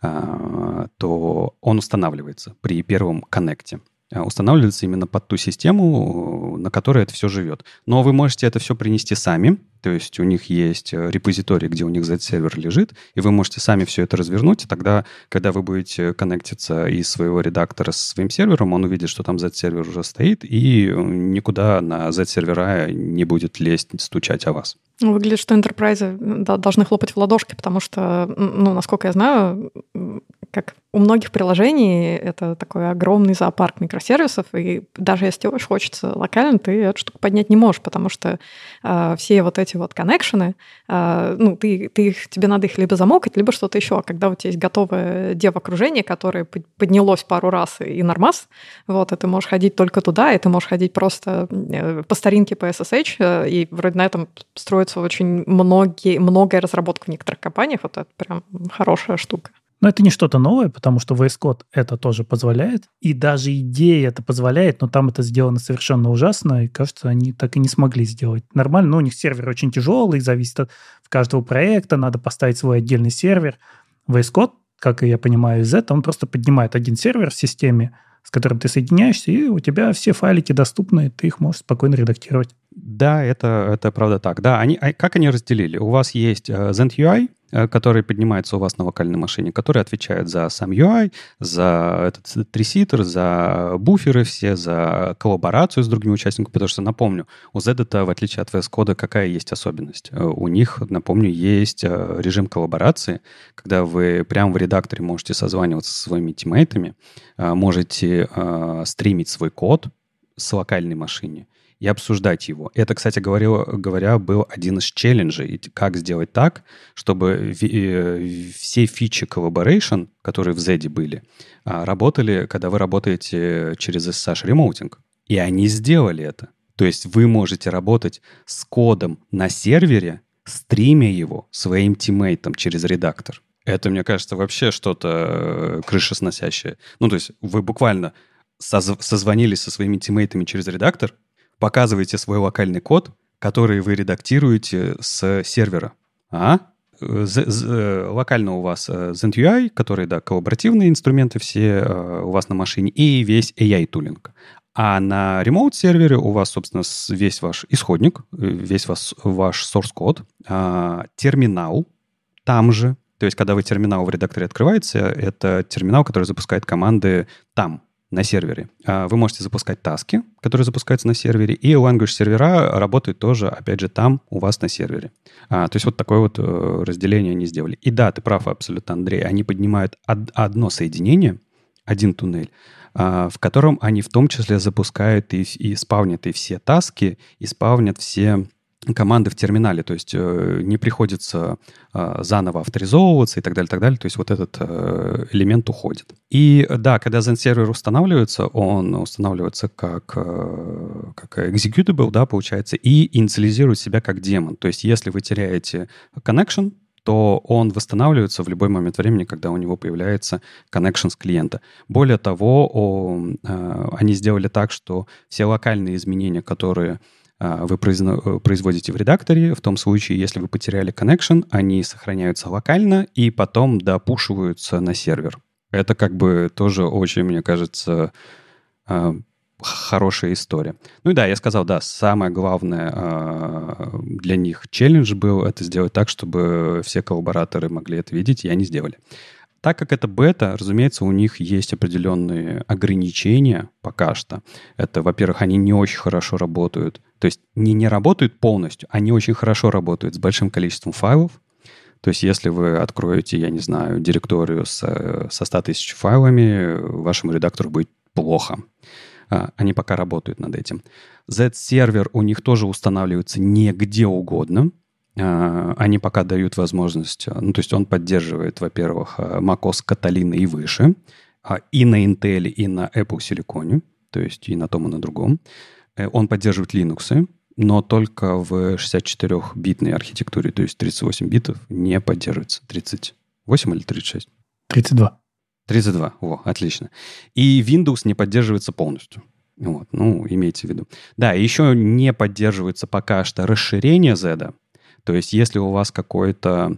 Speaker 3: то он устанавливается при первом коннекте. Устанавливается именно под ту систему, на которой это все живет. Но вы можете это все принести сами, то есть у них есть репозиторий, где у них Z-сервер лежит, и вы можете сами все это развернуть, и тогда, когда вы будете коннектиться из своего редактора со своим сервером, он увидит, что там Z-сервер уже стоит, и никуда на Z-сервера не будет лезть, стучать о вас.
Speaker 1: Выглядит, что энтерпрайзы должны хлопать в ладошки, потому что, ну, насколько я знаю, как у многих приложений это такой огромный зоопарк микросервисов, и даже если тебе очень хочется локально, ты эту штуку поднять не можешь, потому что все вот эти вот коннекшены, ну, тебе надо их либо замокать, либо что-то еще. А когда у тебя есть готовое dev-окружение, которое поднялось пару раз и нормас, вот, и ты можешь ходить только туда, и ты можешь ходить просто по старинке по SSH, и вроде на этом строится очень многое разработка в некоторых компаниях. Вот это прям хорошая штука.
Speaker 2: Но это не что-то новое, потому что VS Code это тоже позволяет. И даже идея это позволяет, но там это сделано совершенно ужасно, и, кажется, они так и не смогли сделать нормально. Но у них сервер очень тяжелый, зависит от каждого проекта, надо поставить свой отдельный сервер. VS Code, как я понимаю из этого, он просто поднимает один сервер в системе, с которым ты соединяешься, и у тебя все файлики доступны, ты их можешь спокойно редактировать.
Speaker 3: Да, это правда так. Да, как они разделили? У вас есть ZenUI, который поднимается у вас на локальной машине, который отвечает за сам UI, за этот триситер, за буферы все, за коллаборацию с другими участниками, потому что, напомню, у Z-это, в отличие от VS Code, какая есть особенность? У них, напомню, есть режим коллаборации, когда вы прямо в редакторе можете созваниваться со своими тиммейтами, можете стримить свой код с локальной машине и обсуждать его. Это, кстати говоря, был один из челленджей, как сделать так, чтобы все фичи collaboration, которые в Z были, работали, когда вы работаете через SSH Remoting. И они сделали это. То есть вы можете работать с кодом на сервере, стримя его своим тиммейтам через редактор. Это, мне кажется, вообще что-то крышесносящее. Ну, то есть вы буквально созвонились со своими тиммейтами через редактор, показываете свой локальный код, который вы редактируете с сервера. Локально у вас ZenUI, который, да, коллаборативные инструменты все у вас на машине, и весь AI-тулинг. А на ремоут-сервере у вас, собственно, весь ваш исходник, весь ваш source-код, терминал там же. То есть, когда вы терминал в редакторе открываете, это терминал, который запускает команды там, на сервере. Вы можете запускать таски, которые запускаются на сервере, и language сервера работают тоже, опять же, там у вас на сервере. То есть вот такое вот разделение они сделали. И да, ты прав абсолютно, Андрей, они поднимают одно соединение, один туннель, в котором они в том числе запускают и спавнят и все таски, и спавнят все команды в терминале, то есть не приходится заново авторизовываться и так далее, так далее. То есть вот этот элемент уходит. И да, когда Zen-сервер устанавливается, он устанавливается как executable, да, получается, и инициализирует себя как демон. То есть если вы теряете connection, то он восстанавливается в любой момент времени, когда у него появляется connection с клиента. Более того, они сделали так, что все локальные изменения, которые вы производите в редакторе, в том случае, если вы потеряли connection, они сохраняются локально и потом допушиваются на сервер. Это как бы тоже очень, мне кажется, хорошая история. Ну и да, я сказал, да, самое главное для них челлендж был это сделать так, чтобы все коллабораторы могли это видеть, и они сделали. Так как это бета, разумеется, у них есть определенные ограничения пока что. Это, во-первых, они не очень хорошо работают. То есть не работают полностью, они очень хорошо работают с большим количеством файлов. То есть если вы откроете, я не знаю, директорию со 100 тысяч файлами, вашему редактору будет плохо. Они пока работают над этим. Z-сервер у них тоже устанавливается не где угодно. Они пока дают возможность, ну, то есть он поддерживает, во-первых, macOS Catalina и выше, и на Intel, и на Apple Silicon, то есть и на том, и на другом. Он поддерживает Linux, но только в 64-битной архитектуре, то есть 38 битов не поддерживается. 38 или 36?
Speaker 2: 32.
Speaker 3: 32, отлично. И Windows не поддерживается полностью. Вот, имейте в виду. Да, еще не поддерживается пока что расширение Z. То есть если у вас какой-то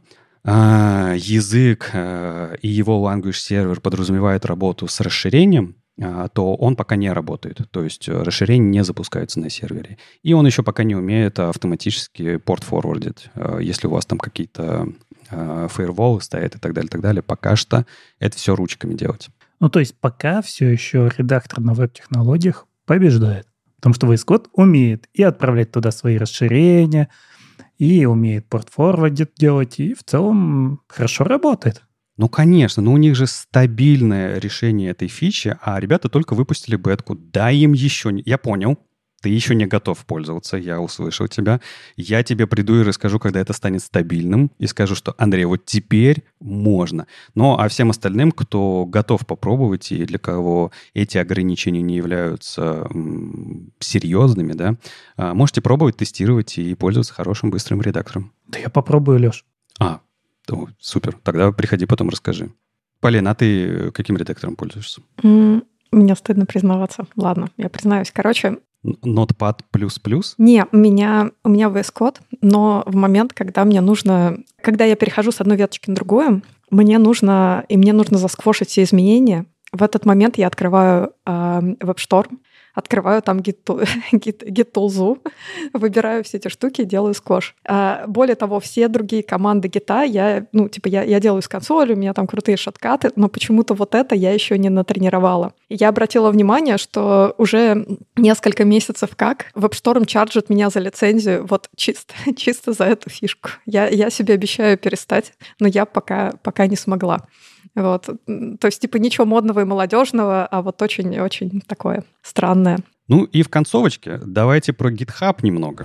Speaker 3: язык и его language сервер подразумевает работу с расширением, то он пока не работает. То есть расширение не запускается на сервере. И он еще пока не умеет автоматически порт-форвардить. Если у вас там какие-то фаерволы стоят и так далее, пока что это все ручками делать.
Speaker 2: То есть пока все еще редактор на веб-технологиях побеждает. Потому что VS Code умеет и отправлять туда свои расширения, и умеет порт-форвардить делать, и в целом хорошо работает.
Speaker 3: Конечно, но у них же стабильное решение этой фичи, а ребята только выпустили бетку. Дай им еще... Я понял, ты еще не готов пользоваться, я услышал тебя. Я тебе приду и расскажу, когда это станет стабильным, и скажу, что, Андрей, вот теперь можно. А всем остальным, кто готов попробовать и для кого эти ограничения не являются серьезными, да, можете пробовать, тестировать и пользоваться хорошим быстрым редактором.
Speaker 2: Да я попробую, Леш.
Speaker 3: Супер. Тогда приходи, потом расскажи. Полина, а ты каким редактором пользуешься?
Speaker 1: Мне стыдно признаваться. Ладно, я признаюсь.
Speaker 3: Notepad++?
Speaker 1: Не, у меня VS Code, но в момент, когда я перехожу с одной веточки на другую, мне нужно засквошить все изменения. В этот момент я открываю WebStorm, открываю там Git-тулзу, выбираю все эти штуки и делаю сквош. Более того, все другие команды Git я делаю с консоли, у меня там крутые шорткаты, но почему-то вот это я еще не натренировала. И я обратила внимание, что уже несколько месяцев как WebStorm чарджит меня за лицензию вот чисто за эту фишку. Я себе обещаю перестать, но я пока не смогла. Вот. То есть, ничего модного и молодежного, а вот очень-очень такое странное.
Speaker 3: И в концовочке давайте про GitHub немного.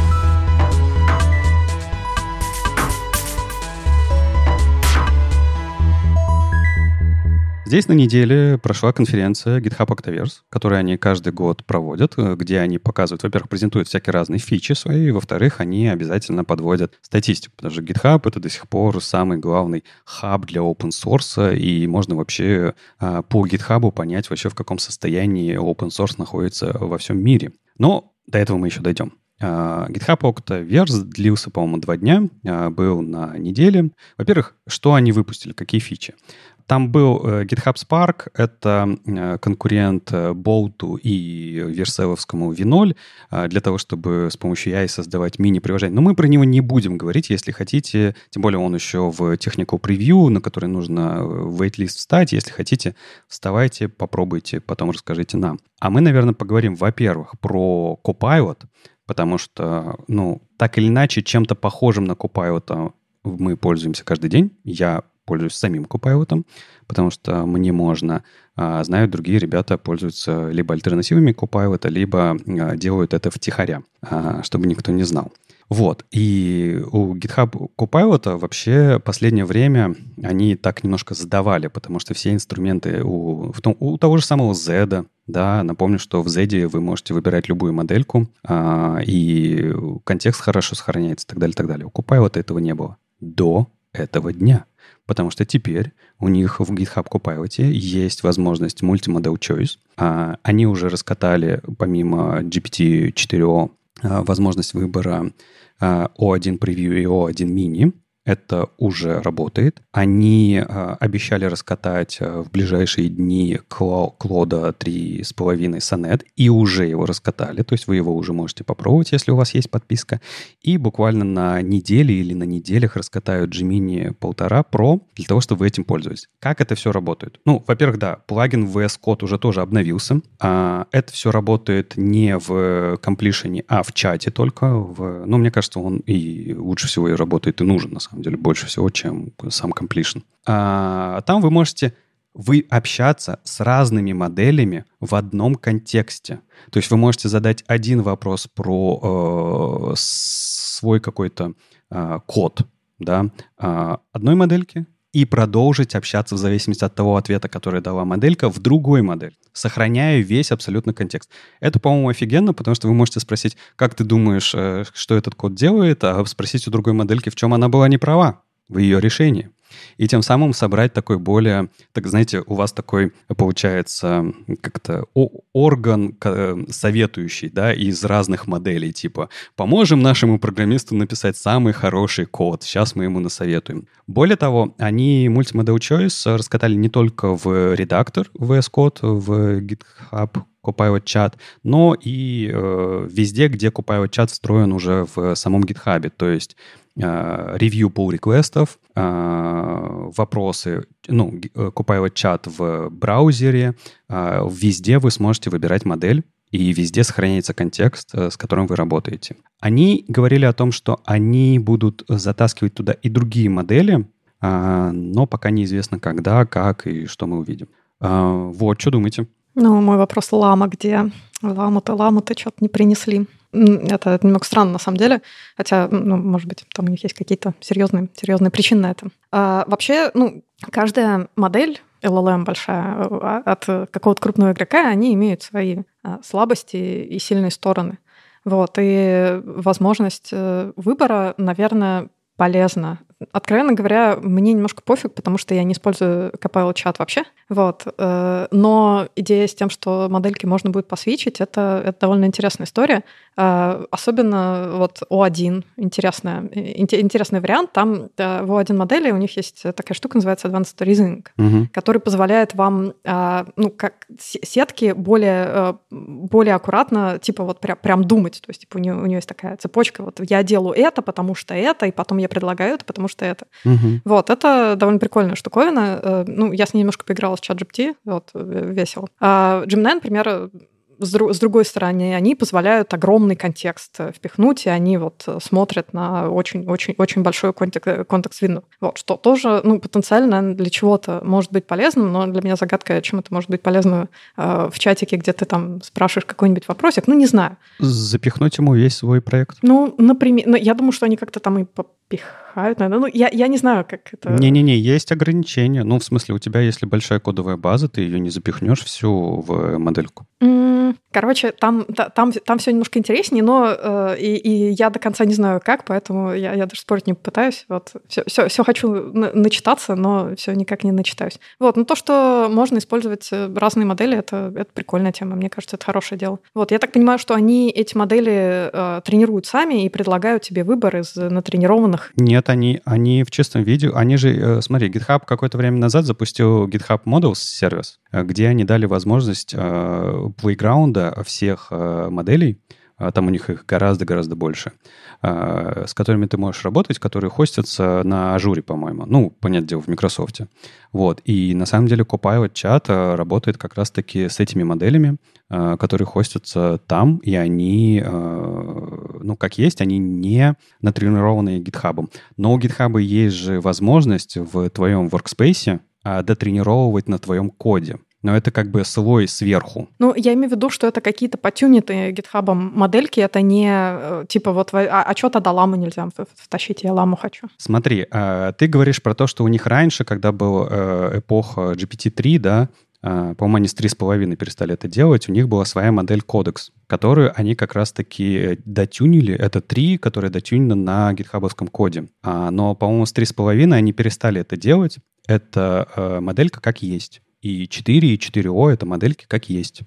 Speaker 3: Здесь на неделе прошла конференция GitHub Octaverse, которую они каждый год проводят, где они показывают, во-первых, презентуют всякие разные фичи свои, во-вторых, они обязательно подводят статистику, потому что GitHub — это до сих пор самый главный хаб для open source, и можно вообще по GitHub понять вообще, в каком состоянии open source находится во всем мире. Но до этого мы еще дойдем. GitHub Octaverse длился, по-моему, 2 дня, был на неделе. Во-первых, что они выпустили, какие фичи? Там был GitHub Spark, это конкурент Bolt и версевовскому V0, для того, чтобы с помощью AI создавать мини-приложение. Но мы про него не будем говорить, если хотите. Тем более он еще в Technical Preview, на который нужно в waitlist встать. Если хотите, вставайте, попробуйте, потом расскажите нам. А мы, наверное, поговорим, во-первых, про Copilot, потому что, так или иначе, чем-то похожим на Copilot мы пользуемся каждый день. Я пользуюсь самим Copilot, потому что мне можно, знаю, другие ребята пользуются либо альтернативами Copilot, либо делают это втихаря, чтобы никто не знал. Вот. И у GitHub Copilot вообще последнее время они так немножко сдавали, потому что все инструменты у того же самого Z, да, напомню, что в Z вы можете выбирать любую модельку, и контекст хорошо сохраняется и так далее, и так далее. У Copilot этого не было до этого дня. Потому что теперь у них в GitHub Copilot есть возможность Multimodal Choice. Они уже раскатали, помимо GPT-4, возможность выбора O1 Preview и O1 Mini. Это уже работает. Они обещали раскатать в ближайшие дни Claude 3.5 Sonnet, и уже его раскатали. То есть вы его уже можете попробовать, если у вас есть подписка. И буквально на неделе или на неделях раскатают Gemini 1.5 Pro для того, чтобы вы этим пользовались. Как это все работает? Во-первых, да, плагин VS Code уже тоже обновился. Это все работает не в completion, а в чате только. Мне кажется, он и лучше всего и работает, и нужен, на самом деле, больше всего, чем сам completion. Там вы можете общаться с разными моделями в одном контексте. То есть вы можете задать один вопрос про свой какой-то код, да, одной модельки, и продолжить общаться в зависимости от того ответа, который дала моделька, в другой модели, сохраняя весь абсолютно контекст. Это, по-моему, офигенно, потому что вы можете спросить, как ты думаешь, что этот код делает, а спросить у другой модельки, в чем она была не права в ее решении. И тем самым собрать такой более, так знаете, у вас такой получается как-то орган советующий, да, из разных моделей, типа поможем нашему программисту написать самый хороший код, сейчас мы ему насоветуем. Более того, они Multimodal Choice раскатали не только в редактор VS Code, в GitHub Copilot Chat, но и везде, где Copilot Chat встроен уже в самом GitHub, то есть ревью pull-реквестов, вопросы, Copilot Chat в браузере, везде вы сможете выбирать модель, и везде сохраняется контекст, с которым вы работаете. Они говорили о том, что они будут затаскивать туда и другие модели, но пока неизвестно когда, как и что мы увидим. Вот, что думаете?
Speaker 1: Мой вопрос лама где? Ламу-то что-то не принесли. Это немного странно, на самом деле. Хотя, может быть, там у них есть какие-то серьезные причины на это. Вообще, каждая модель LLM большая от какого-то крупного игрока, они имеют свои слабости и сильные стороны. Вот. И возможность выбора, наверное, полезна. Откровенно говоря, мне немножко пофиг, потому что я не использую Copilot Chat вообще. Вот. Но идея с тем, что модельки можно будет посвичить, это довольно интересная история. Особенно вот O1 интересный вариант. Там в O1 модели у них есть такая штука, называется Advanced Reasoning, который позволяет вам как сетки более аккуратно, типа вот прям думать. То есть типа у нее есть такая цепочка. Вот я делаю это, потому что это, и потом я предлагаю это, потому что это. Вот, это довольно прикольная штуковина. Я с ней немножко поиграла с ChatGPT, вот, весело. А Gemini, например, с другой стороны, они позволяют огромный контекст впихнуть, и они вот смотрят на очень большой контекст-винду. Вот, что тоже, потенциально для чего-то может быть полезным, но для меня загадка, чем это может быть полезно в чатике, где ты там спрашиваешь какой-нибудь вопросик, не знаю.
Speaker 3: Запихнуть ему весь свой проект?
Speaker 1: Например, я думаю, что они как-то там и попихают, наверное. Я не знаю, как это...
Speaker 3: Не-не-не, есть ограничения. В смысле, у тебя, если большая кодовая база, ты ее не запихнешь всю в модельку.
Speaker 1: Короче, там все немножко интереснее, но и я до конца не знаю, как, поэтому я даже спорить не попытаюсь. Вот, все хочу начитаться, но все никак не начитаюсь. Вот, но то, что можно использовать разные модели, это прикольная тема. Мне кажется, это хорошее дело. Вот, я так понимаю, что они эти модели тренируют сами и предлагают тебе выбор из натренированных.
Speaker 3: Нет, они в чистом виде. Они же, смотри, GitHub какое-то время назад запустил GitHub Models сервис, где они дали возможность плейграунда всех моделей, там у них их гораздо-гораздо больше, с которыми ты можешь работать, которые хостятся на Ажуре, по-моему. Понятное дело, в Microsoft. Вот. И на самом деле Copilot Chat работает как раз-таки с этими моделями, которые хостятся там, и они, как есть, они не натренированные GitHub. Но у GitHub есть же возможность в твоем workspace дотренировывать на твоем коде. Но это как бы слой сверху.
Speaker 1: Я имею в виду, что это какие-то потюнитые GitHub модельки, это не типа вот, что тогда ламу нельзя втащить, я ламу хочу.
Speaker 3: Смотри, ты говоришь про то, что у них раньше, когда была эпоха GPT-3, да, по-моему, они с 3,5 перестали это делать, у них была своя модель Codex, которую они как раз-таки дотюнили. Это 3, которая дотюнена на гитхабовском коде. Но, по-моему, с 3,5 они перестали это делать. Это моделька как есть. И 4, и 4O — это модельки как есть.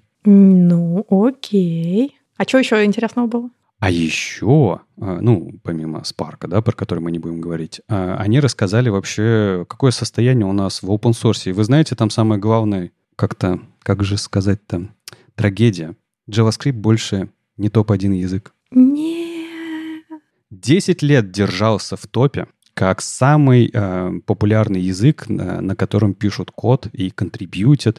Speaker 1: Окей. А что еще интересного было?
Speaker 3: А еще, помимо Spark, да, про который мы не будем говорить, они рассказали вообще, какое состояние у нас в open source. И вы знаете, там самое главное, как же сказать-то, трагедия. JavaScript больше не топ-1 язык.
Speaker 1: Нет.
Speaker 3: 10 лет держался в топе как самый популярный язык, на котором пишут код и контрибьютят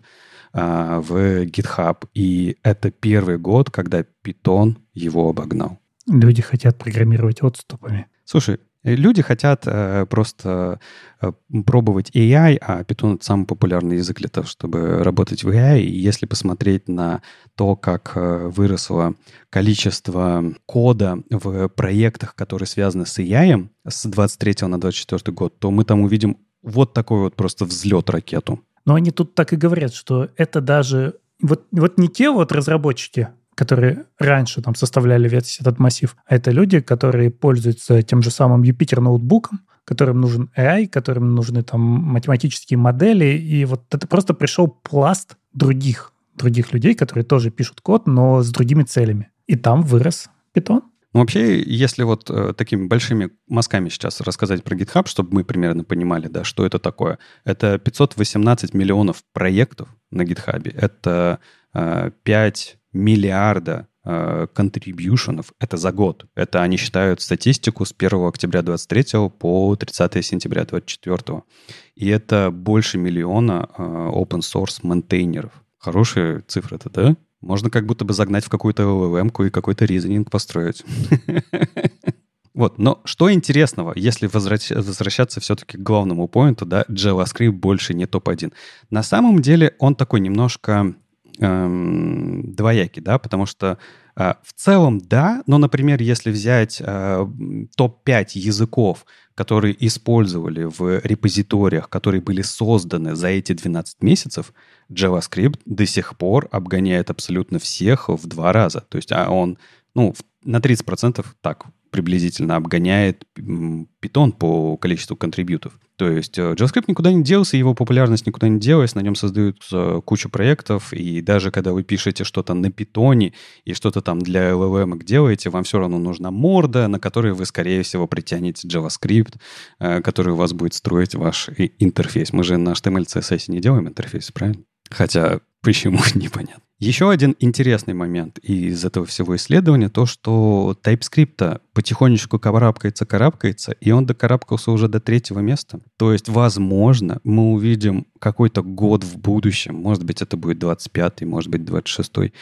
Speaker 3: в GitHub. И это первый год, когда Python его обогнал.
Speaker 2: Люди хотят программировать отступами.
Speaker 3: Слушай, люди хотят просто пробовать AI, а Python — это самый популярный язык для того, чтобы работать в AI. И если посмотреть на то, как выросло количество кода в проектах, которые связаны с AI с 23 на 24 год, то мы там увидим вот такой вот просто взлет ракету.
Speaker 2: Но они тут так и говорят, что это даже... Вот не те вот разработчики, которые раньше там составляли весь этот массив, а это люди, которые пользуются тем же самым Юпитер ноутбуком, которым нужен AI, которым нужны там математические модели, и вот это просто пришел пласт других людей, которые тоже пишут код, но с другими целями. И там вырос Python.
Speaker 3: Ну, вообще, если вот такими большими мазками сейчас рассказать про GitHub, чтобы мы примерно понимали, да, что это такое. Это 518 миллионов проектов на GitHub. Это 5 миллиарда контрибьюшенов. Это за год. Это они считают статистику с 1 октября 2023 по 30 сентября 2024. И это больше миллиона open source монтейнеров. Хорошие цифры-то, да? Можно как будто бы загнать в какую-то LLM-ку и какой-то reasoning построить. Вот, но что интересного, если возвращаться все-таки к главному поинту, да, JavaScript больше не топ-1. На самом деле он такой немножко двоякий, да, потому что в целом да, но, например, если взять топ-5 языков, которые использовали в репозиториях, которые были созданы за эти 12 месяцев, JavaScript до сих пор обгоняет абсолютно всех в 2 раза. То есть он на 30% так приблизительно обгоняет Python по количеству контрибьютов. То есть JavaScript никуда не делся, его популярность никуда не делась, на нем создают кучу проектов, и даже когда вы пишете что-то на Python и что-то там для LLM делаете, вам все равно нужна морда, на которой вы, скорее всего, притянете JavaScript, который у вас будет строить ваш интерфейс. Мы же на HTML, CSS не делаем интерфейс, правильно? Хотя почему, непонятно. Еще один интересный момент из этого всего исследования, то, что TypeScript потихонечку карабкается, и он докарабкался уже до 3-го места. То есть, возможно, мы увидим какой-то год в будущем, может быть, это будет 25-й, может быть, 26-й,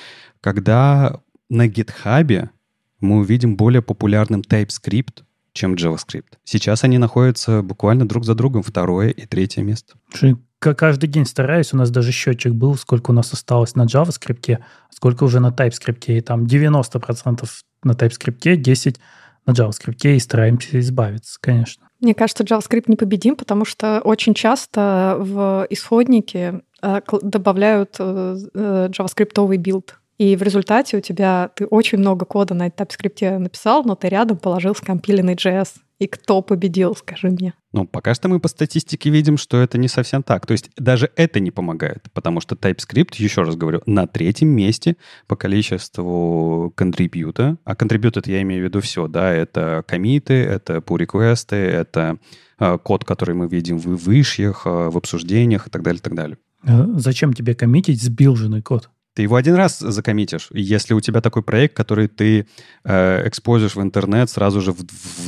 Speaker 3: когда на GitHub мы увидим более популярным TypeScript, чем JavaScript. Сейчас они находятся буквально друг за другом, 2-е и 3-е место.
Speaker 2: Каждый день стараюсь, у нас даже счетчик был, сколько у нас осталось на JavaScript, сколько уже на TypeScript, и там 90% на TypeScript, 10% на JavaScript, и стараемся избавиться, конечно.
Speaker 1: Мне кажется, JavaScript непобедим, потому что очень часто в исходнике добавляют JavaScript-овый билд. И в результате ты очень много кода на TypeScript написал, но ты рядом положил скомпиленный JS. И кто победил, скажи мне?
Speaker 3: Ну, пока что мы по статистике видим, что это не совсем так. То есть даже это не помогает, потому что TypeScript, еще раз говорю, на 3-м месте по количеству контрибьюта. А контрибьют, это я имею в виду все, да, это коммиты, это pull-реквесты, это код, который мы видим в вышьях, в обсуждениях и так далее, и так далее.
Speaker 2: Зачем тебе коммитить сбилженный код?
Speaker 3: Ты его один раз закоммитишь. Если у тебя такой проект, который ты экспозишь в интернет сразу же в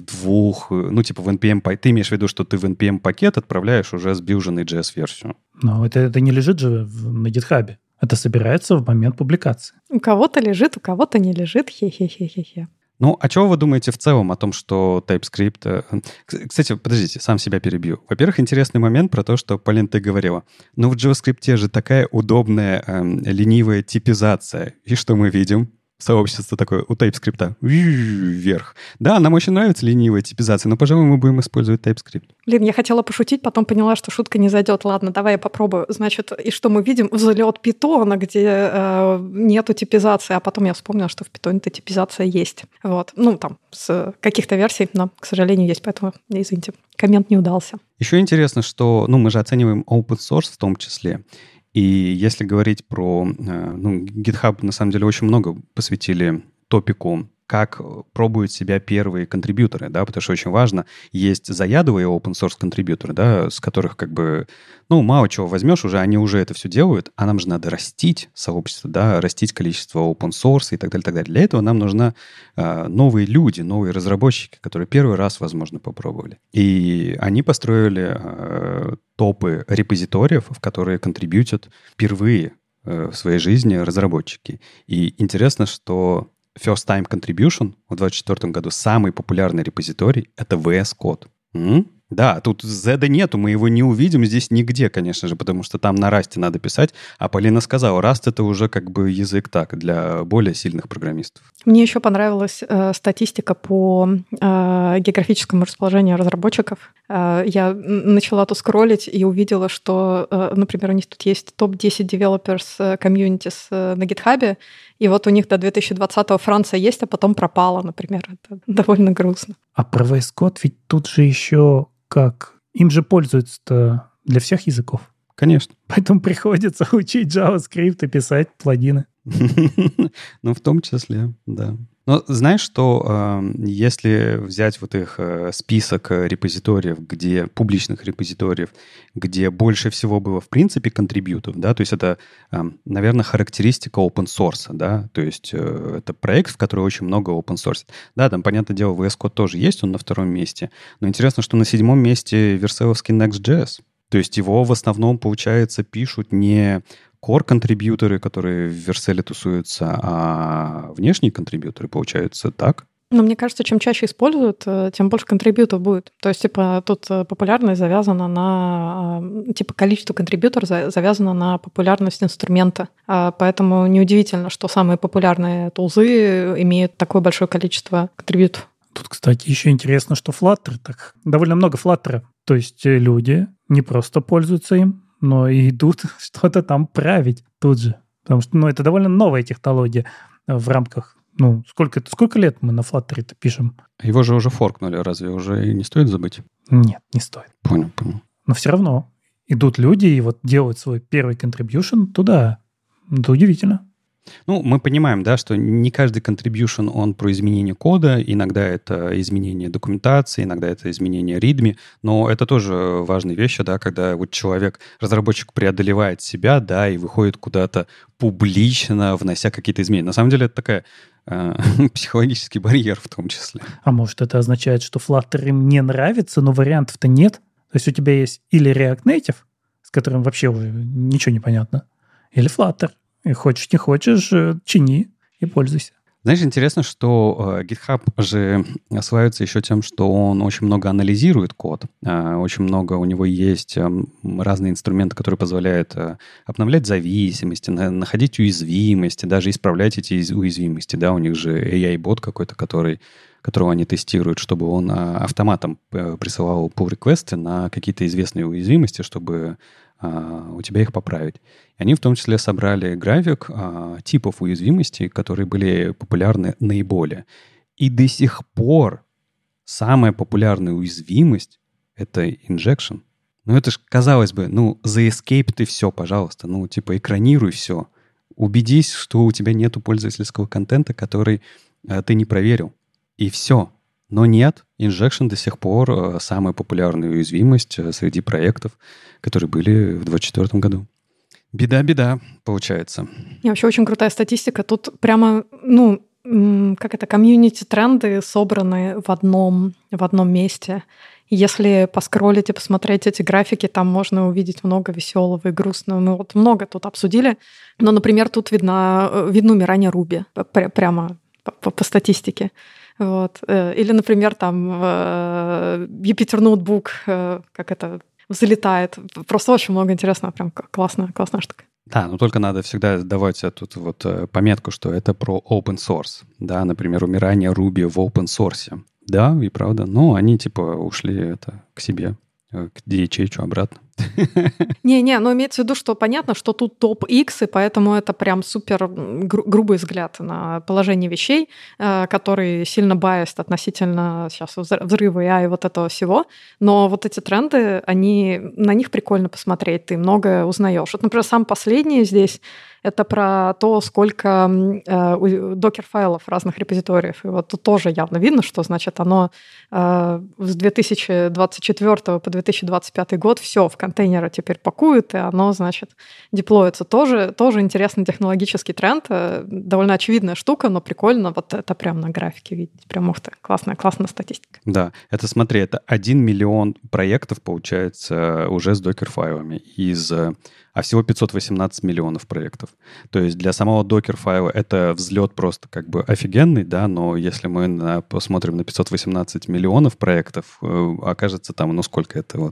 Speaker 3: 2, типа в NPM, ты имеешь в виду, что ты в NPM-пакет отправляешь уже сбилженный JS-версию.
Speaker 2: Но это не лежит же на GitHub. Это собирается в момент публикации.
Speaker 1: У кого-то лежит, у кого-то не лежит. Хе-хе-хе-хе-хе.
Speaker 3: Ну, а что вы думаете в целом о том, что TypeScript... Кстати, подождите, сам себя перебью. Во-первых, интересный момент про то, что, Полин, ты говорила. Ну, в JavaScript же такая удобная ленивая типизация. И что мы видим? Сообщество такое у TypeScript вверх. Да, нам очень нравится ленивая типизация, но, пожалуй, мы будем использовать TypeScript.
Speaker 1: Блин, я хотела пошутить, потом поняла, что шутка не зайдет. Ладно, давай я попробую. Значит, и что мы видим? Взлет Python, где нету типизации, а потом я вспомнила, что в Python-то типизация есть. Вот. Ну, там, с каких-то версий, но, к сожалению, есть, поэтому, извините, коммент не удался.
Speaker 3: Еще интересно, что, мы же оцениваем open source в том числе. И если говорить про... GitHub, на самом деле, очень много посвятили топику, как пробуют себя первые контрибьюторы, да, потому что очень важно, есть заядлые open-source контрибьюторы, да, с которых мало чего возьмешь уже, они уже это все делают, а нам же надо растить сообщество, да, растить количество open-source и так далее, так далее. Для этого нам нужны новые люди, новые разработчики, которые первый раз, возможно, попробовали. И они построили топы репозиториев, в которые контрибьютят впервые в своей жизни разработчики. И интересно, что First Time Contribution в 2024 году самый популярный репозиторий — это VS Code. Да, тут Z нету, мы его не увидим здесь нигде, конечно же, потому что там на Rust надо писать. А Полина сказала, Rust — это уже как бы язык для более сильных программистов.
Speaker 1: Мне еще понравилась статистика по географическому расположению разработчиков. Я начала тут скроллить и увидела, что, например, у них тут есть топ-10 developers communities на GitHub, и вот у них до 2020-го Франция есть, а потом пропала, например. Это довольно грустно.
Speaker 2: А про VS Code ведь тут же еще как? Им же пользуются-то для всех языков.
Speaker 3: Конечно.
Speaker 2: Поэтому приходится учить JavaScript и писать плагины.
Speaker 3: Ну, в том числе, да. Но знаешь, что если взять вот их список репозиториев, публичных репозиториев, где больше всего было в принципе контрибьютов, да, то есть это, наверное, характеристика open source, да, то есть это проект, в который очень много open source. Да, там, понятное дело, VS Code тоже есть, он на 2-м месте, но интересно, что на 7-м месте верселовский Next.js. То есть его в основном, получается, пишут не core-контрибьюторы, которые в Vercel тусуются, а внешние контрибьюторы, получается, так?
Speaker 1: Но мне кажется, чем чаще используют, тем больше контрибьютов будет. То есть, тут популярность завязана на... количество контрибьюторов завязано на популярность инструмента. Поэтому неудивительно, что самые популярные тулзы имеют такое большое количество контрибьютов.
Speaker 2: Тут, кстати, еще интересно, что Flutter, так довольно много Flutter. То есть люди не просто пользуются им, но и идут что-то там править тут же. Потому что, это довольно новая технология в рамках... сколько лет мы на Flutter-то пишем?
Speaker 3: Его же уже форкнули, разве уже не стоит забыть?
Speaker 2: Нет, не стоит.
Speaker 3: Понял.
Speaker 2: Но все равно идут люди и вот делают свой первый contribution туда. Это удивительно.
Speaker 3: Мы понимаем, да, что не каждый contribution, он про изменение кода, иногда это изменение документации, иногда это изменение readme, но это тоже важные вещи, да, когда вот разработчик преодолевает себя, да, и выходит куда-то публично, внося какие-то изменения. На самом деле это такая психологический барьер в том числе.
Speaker 2: А может, это означает, что Flutter им не нравится, но вариантов-то нет? То есть у тебя есть или React Native, с которым вообще уже ничего не понятно, или Flutter. И хочешь, не хочешь, чини и пользуйся.
Speaker 3: Знаешь, интересно, что GitHub же славится еще тем, что он очень много анализирует код. Очень много у него есть разные инструменты, которые позволяют обновлять зависимости, находить уязвимости, даже исправлять эти уязвимости. Да, у них же AI-бот какой-то, которого они тестируют, чтобы он автоматом присылал pull-реквесты на какие-то известные уязвимости, чтобы у тебя их поправить. И они в том числе собрали график типов уязвимостей, которые были популярны наиболее. И до сих пор самая популярная уязвимость — это injection. Это ж, казалось бы, заэскейп ты все, пожалуйста. Экранируй все. Убедись, что у тебя нету пользовательского контента, который ты не проверил. И все. Но нет, injection до сих пор самая популярная уязвимость среди проектов, которые были в 2024 году. Беда, получается.
Speaker 1: И вообще очень крутая статистика. Тут прямо, комьюнити-тренды собраны в одном месте. Если поскроллить и посмотреть эти графики, там можно увидеть много веселого и грустного. Мы много тут обсудили. Но, например, тут видно умирание Руби прямо по статистике. Вот. Или, например, там Юпитер ноутбук, взлетает. Просто очень много интересного, прям классная штука.
Speaker 3: Да, но только надо всегда давать тут пометку, что это про open source. Да, например, умирание Ruby в open source. Да, и правда. Но они ушли к себе, к DHH обратно.
Speaker 1: Не, но имеется в виду, что понятно, что тут топ X, и поэтому это прям супер грубый взгляд на положение вещей, который сильно biased относительно сейчас взрыва AI и вот этого всего. Но вот эти тренды, на них прикольно посмотреть, ты многое узнаешь. Вот, например, сам последний здесь — это про то, сколько докер-файлов разных репозиториев. И вот тут тоже явно видно, что, значит, оно с 2024 по 2025 год все в контейнеры теперь пакуют, и оно, значит, деплоится. Тоже интересный технологический тренд. Довольно очевидная штука, но прикольно. Вот это прям на графике видеть. Прям, ух ты, классная статистика.
Speaker 3: Да, смотри, это 1 миллион проектов, получается, уже с докер-файлами а всего 518 миллионов проектов. То есть для самого докер-файла это взлет просто офигенный, да, но если мы посмотрим на 518 миллионов проектов, окажется там, сколько это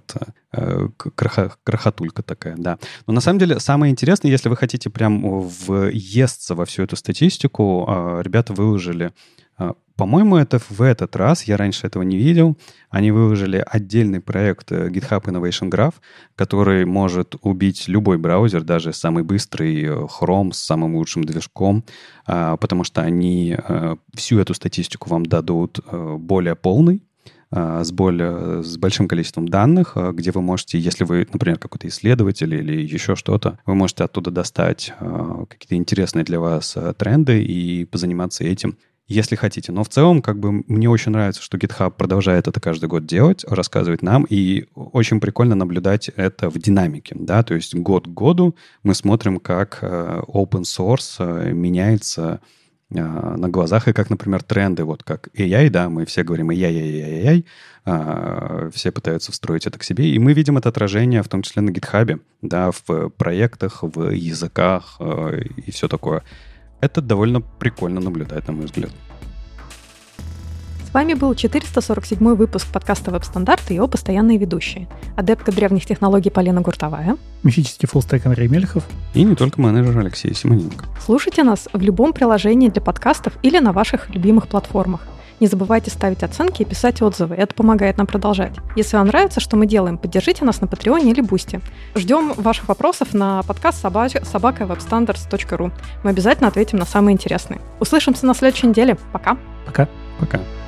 Speaker 3: крохотулька такая, да. Но на самом деле самое интересное, если вы хотите прям въесться во всю эту статистику, ребята выложили По-моему, это в этот раз, я раньше этого не видел, они выложили отдельный проект GitHub Innovation Graph, который может убить любой браузер, даже самый быстрый Chrome с самым лучшим движком, потому что они всю эту статистику вам дадут более полной, с большим количеством данных, где вы можете, если вы, например, какой-то исследователь или еще что-то, вы можете оттуда достать какие-то интересные для вас тренды и позаниматься этим, если хотите. Но в целом, мне очень нравится, что GitHub продолжает это каждый год делать, рассказывать нам, и очень прикольно наблюдать это в динамике, да, то есть год к году мы смотрим, как open source меняется на глазах, и как, например, тренды, вот как AI, да, мы все говорим AI, все пытаются встроить это к себе, и мы видим это отражение, в том числе на GitHub, да, в проектах, в языках и все такое. Это довольно прикольно наблюдать, на мой взгляд.
Speaker 1: С вами был 447 выпуск подкаста «Веб-стандарты» и его постоянные ведущие. Адептка древних технологий Полина Гуртовая.
Speaker 2: Мифический фуллстек Андрей Мельхов.
Speaker 3: И не только менеджер Алексей Симоненко.
Speaker 1: Слушайте нас в любом приложении для подкастов или на ваших любимых платформах. Не забывайте ставить оценки и писать отзывы. Это помогает нам продолжать. Если вам нравится, что мы делаем, поддержите нас на Патреоне или Бусти. Ждем ваших вопросов на подкаст @webstandards.ru. Мы обязательно ответим на самые интересные. Услышимся на следующей неделе. Пока.
Speaker 2: Пока.
Speaker 3: Пока.